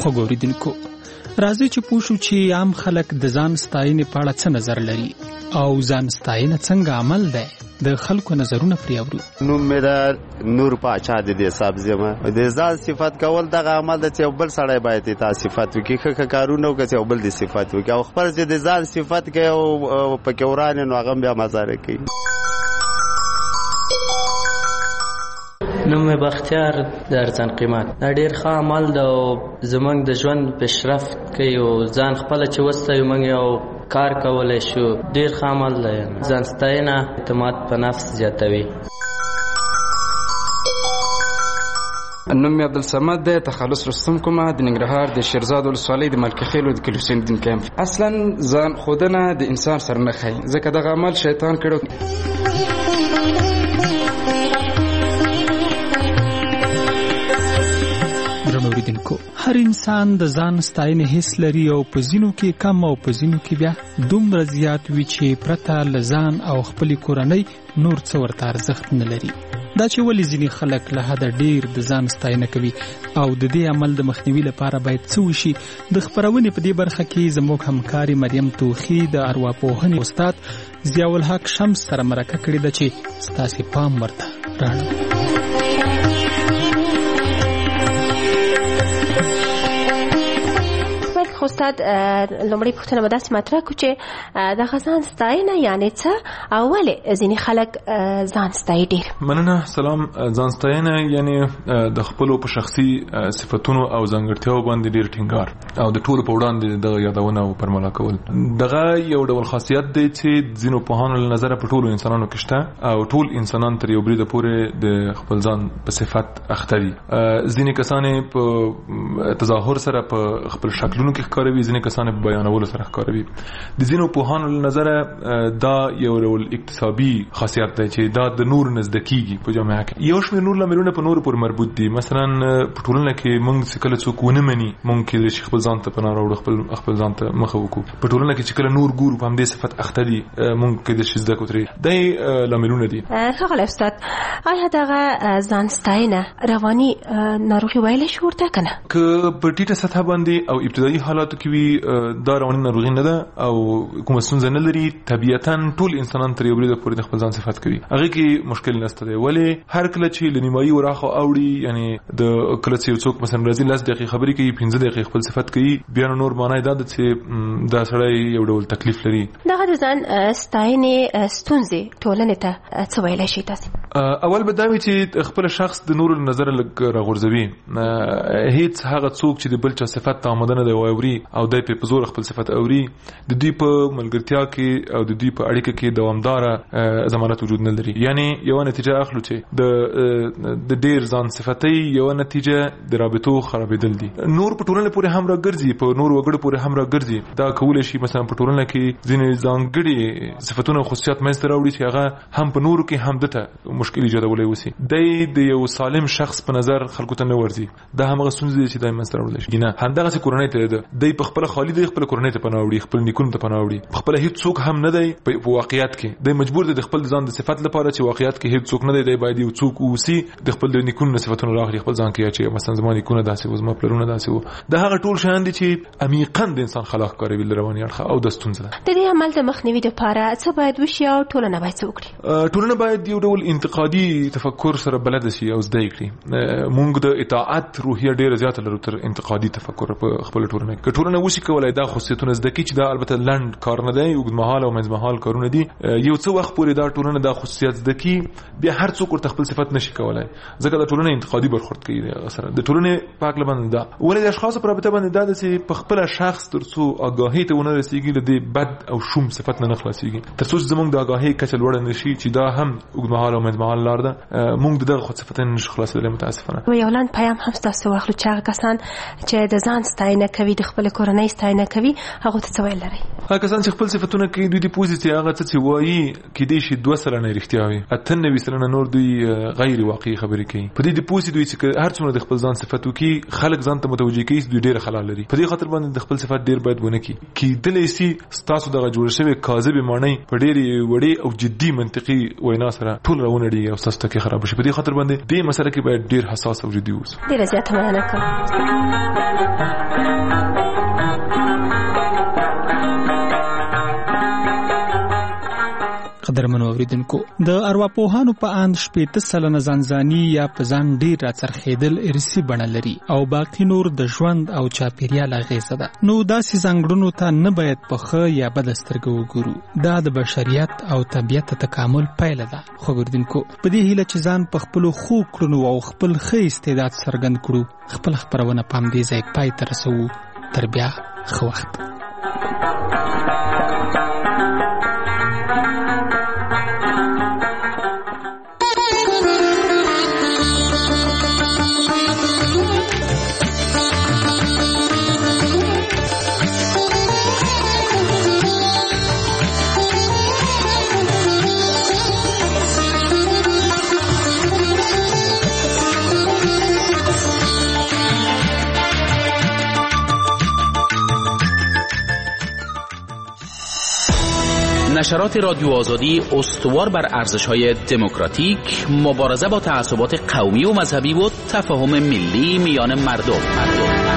خوږ اوریدونکو، راځي چې پوښو چې عام خلک د ځان ستاینې په اړه څه نظر لري او ځان ستاینه څنګه عمل دی. د خلکو نظرونه پرې اورو. نوم مې د نور پاچا د دې صاحب زما د ځان صفات کول دغه عمل د یو بل سړی باید ته صفات وکړي، ښه کارونه وکړي او بل د صفات وکړي، او خپل چې د ځان صفات کوي او پکې ورانه نو هغه بیا مزاره کوي. نوم بختیار د ارزان قیمت دا ډیر ښه عمل د زمنګ د ژوند پیشرفت کوي او ځان خپل چې وسته موږ یو کار کولای شو. ډیر ښه عمل دی. ځان ستاینه اعتماد په نفس زیاتوي. نوم مې عبدالصمد دی، تخلص رستم کومه د ننګرهار د شیرزاد ولسوالۍ د ملکي خیلو د کلي حسین الدین کمپ. اصلا ځان ښودنه د انسان سر نه ښایي، ځکه دغه عمل شیطان کړو. هر انسان د ځان ستاینې حس لري او په ځینو کې کم او په ځینو کې بیا دومره زیات وي چې پرته له ځان او خپل کورنۍ نور څه ورته ارزښت نه لري. دا چې ولې ځینې خلک له حده ډیر د ځان ستاینه کوي او د دې عمل د مخنیوي لپاره باید څه وشي، د خپرونې په دې برخه کې زموږ همکاري مریم توخی د ارواپوهنې استاد ضیاء الحق شمس سره مرکه کړې ده چې ستاسې پام ورته راړو. استاد لومړی پوښتنه به داسې مطرح کړو چې د ځان ستاینه یعنې څه او ولې ځینې خلک ځان ستایي ډېر؟ مننه. سلام. ځان ستاینه یعنې د خپلو په شخصي صفتونو او ځانګړتیاو باندې ډېر ټینګار او د ټولو په وړاندې دغه یادونه او پرملا کول. دغه یو ډول خاصیت دی چې ځینو پوهانو له نظره په ټولو انسانانو کې شته او ټول انسانان تر یو بریده پورې د خپل ځان په صفت اخته دي. ځینې کسان په تظاهر سره په خپل شکلونو کې ښکاروي، ځینې کسان په بیانولو سره ښکاروي. د ځینو پوهانو له نظره دا یو ډول اکتسابي خاصیت دی چې دا د نور نزد کیږي په جامعه کې. یو شمېر نور لاملونه په نورو پورې مربوط دي. مثلا په ټولنه کې موږ چې کله څوک ونه مني موږ کېدای شي خپل ځان ته پناه راوړو، خپل خپل ځان ته مخه وکړو. په ټولنه کې چې کله نور ګورو په همدې صفت اخته دي موږ کېدای شي زده کړو ترې. دا لاملونه دي. ښاغلی استاد، آیا دغه ځان ستاینه رواني ناروغي ویلی شو ورته که نه؟ که په ټیټه سطحه باندې او ابتدایي حالاتو کې وي دا رواني ناروغي نه ده او کومه ستونزه نه لري. طبیعتا ټول انسانان تر یو بریده پورې د خپل ځان صفت کوي، هغه کې مشکل نشته دی. ولې هر کله چې له نیمایي وراخه اوړي، یعنی د کله چې یو څوک مثلا راځي لس دقیقې خبرې کوي، پنځه دقیقې خپل صفت کوي، بیا نور معنی دا ده چې دا سړی یو ډول تکلیف لري. دغه د ځان ستاینې ستونزې ټولنې ته څه ویلی شي تاسې؟ اول به دا وي چې خپل شخص د نورو له نظره لږ راغورځوي. هیڅ هغه څوک چې د بل چا صفت ته آماده نه دی واوري او دای په زور خپل صفت اوري، د دوی په ملګرتیا کې او د دوی په اړیکه کې دوامداره ضمانت وجود نه لري. یعنی یو نتیجه اخلو چې د د ډیر ځان صفتي یو نتیجه د رابطو خرابېدل دي. نور په ټولنه پورې هم راګرځي، په نور وګړو پورې هم راګرځي. دا کولای شي مثلا په ټولنه کې ځینې ځانګړي صفتونه او خصوصیات منځته راوړي چې هغه هم په نورو کې هم دته مشکل ایجادولی وسی. د یو سالم شخص په نظر خلکو ته نه ورځي. دا همغه ستونزې دي چې دای منځته راوړل شي. نه همدغه کورنۍ ته ده، د په خپل خالی دی، خپل کورنۍ ته پناه وړي، خپل نیکونو ته پناه وړي. خپل هیڅ څوک هم نه دی په واقعیت کې. د مجبور دی د خپل ځان د صفات لپاره چې واقعیت کې هیڅ څوک نه دی، د باید یو څوک اوسي د خپل د نیکونو صفاتونو راغلي خپل ځان کې چې مثلا زما نیکونه داسې و، زما پلرونه داسې و. دا هغه ټول شیان دي چې عمیقاً د انسان خلاق کوي له رواني اړخه او د ستونزه. د دې عمل د مخنیوي لپاره څه باید وشي او ټولنه باید څه وکړي؟ ټولنه باید یو ډول انتقادي تفکر سره بلد شي او زده کړي. موږ د اطاعت روحیه ډیره زیاته لرو تر انتقادي تفکر په خپل ټولنه کې. ټولنه وشي کولای دا خصوصیتونه زده کړي چې دا البته لند کار نه دی، اوږدمهاله او منځمهاله کارونه دي. یو څه وخت پورې دا ټولنه دا خصوصیت زده کړي، بیا هر څوک ورته خپل صفت نشي کولای، ځکه دا ټولنه انتقادي برخورد کوي سره. د ټولنې په اړه باندې دا ولې د اشخاص په رابطه باندې دا چې په خپل شخص ترڅو آگاهی ته ونه رسیږي د بد او شوم صفت نه خلاصيږي، ترڅو زموږ د آگاهی کچه لوړه نشي چې دا هم اوږدمهاله او منځمهاله لار ده، موږ دغه خود صفتونه نشو خلاصېدلی متاسفانه. و یو لاند پیام هم تاسو واخلو چې هغه کسان چې د ځان ستاینه کوي، د خپل کورنۍ ستاینه کوي، هغه ته څه ویل لري؟ هغه کسان چې خپل صفتونه کوي دوی د پوزیټیو هغه څه چې وایي کېدای شي دوه سلنه رښتیا وي، اته نوي سلنه نور دوی غیر واقعي خبرې کوي. په دې د پوزي دوی چې هر څومره د خپل ځان صفت وکي خلک ځان ته متوجي کوي دوی ډېر خلل لري. په دې خاطر باندې د خپل صفات ډېر باید ونه کی کېدلی شي ستاسو دغه جوړ شوی کاذب معنی په ډېر وړي او جدي منطقي وینا سره ټول راونه ګډوډي او تاسو ته خراب شي. په دې خاطر باندې دې مسله کې باید ډیر حساس او جدي اوسئ. ډیر زیات مننه کوم. قدرمنو اوریدونکو، د ارواپوهانو په اند شپېته سلنه ځانځاني یا په ځان ډیر راڅرخېدل ارثي بڼه لري او باقي نور د ژوند او چاپیریال اغیزه ده. نو داسې ځانګړنو ته نه باید په ښه یا بد سترګه وګورو. دا د بشریت او طبیعت تکامل پایله ده. خو اوریدونکو، په دې هیله چې ځان په خپلو ښو کړنو او خپل ښه استعداد څرګند کړو، خپل خپرونه په همدې ځای پای ته رسوو. تر بیا ښه وخت. نشرات رادیو آزادی استوار بر ارزش‌های دموکراتیک، مبارزه با تعصبات قومی و مذهبی و تفاهم ملی میان مردم. مردم.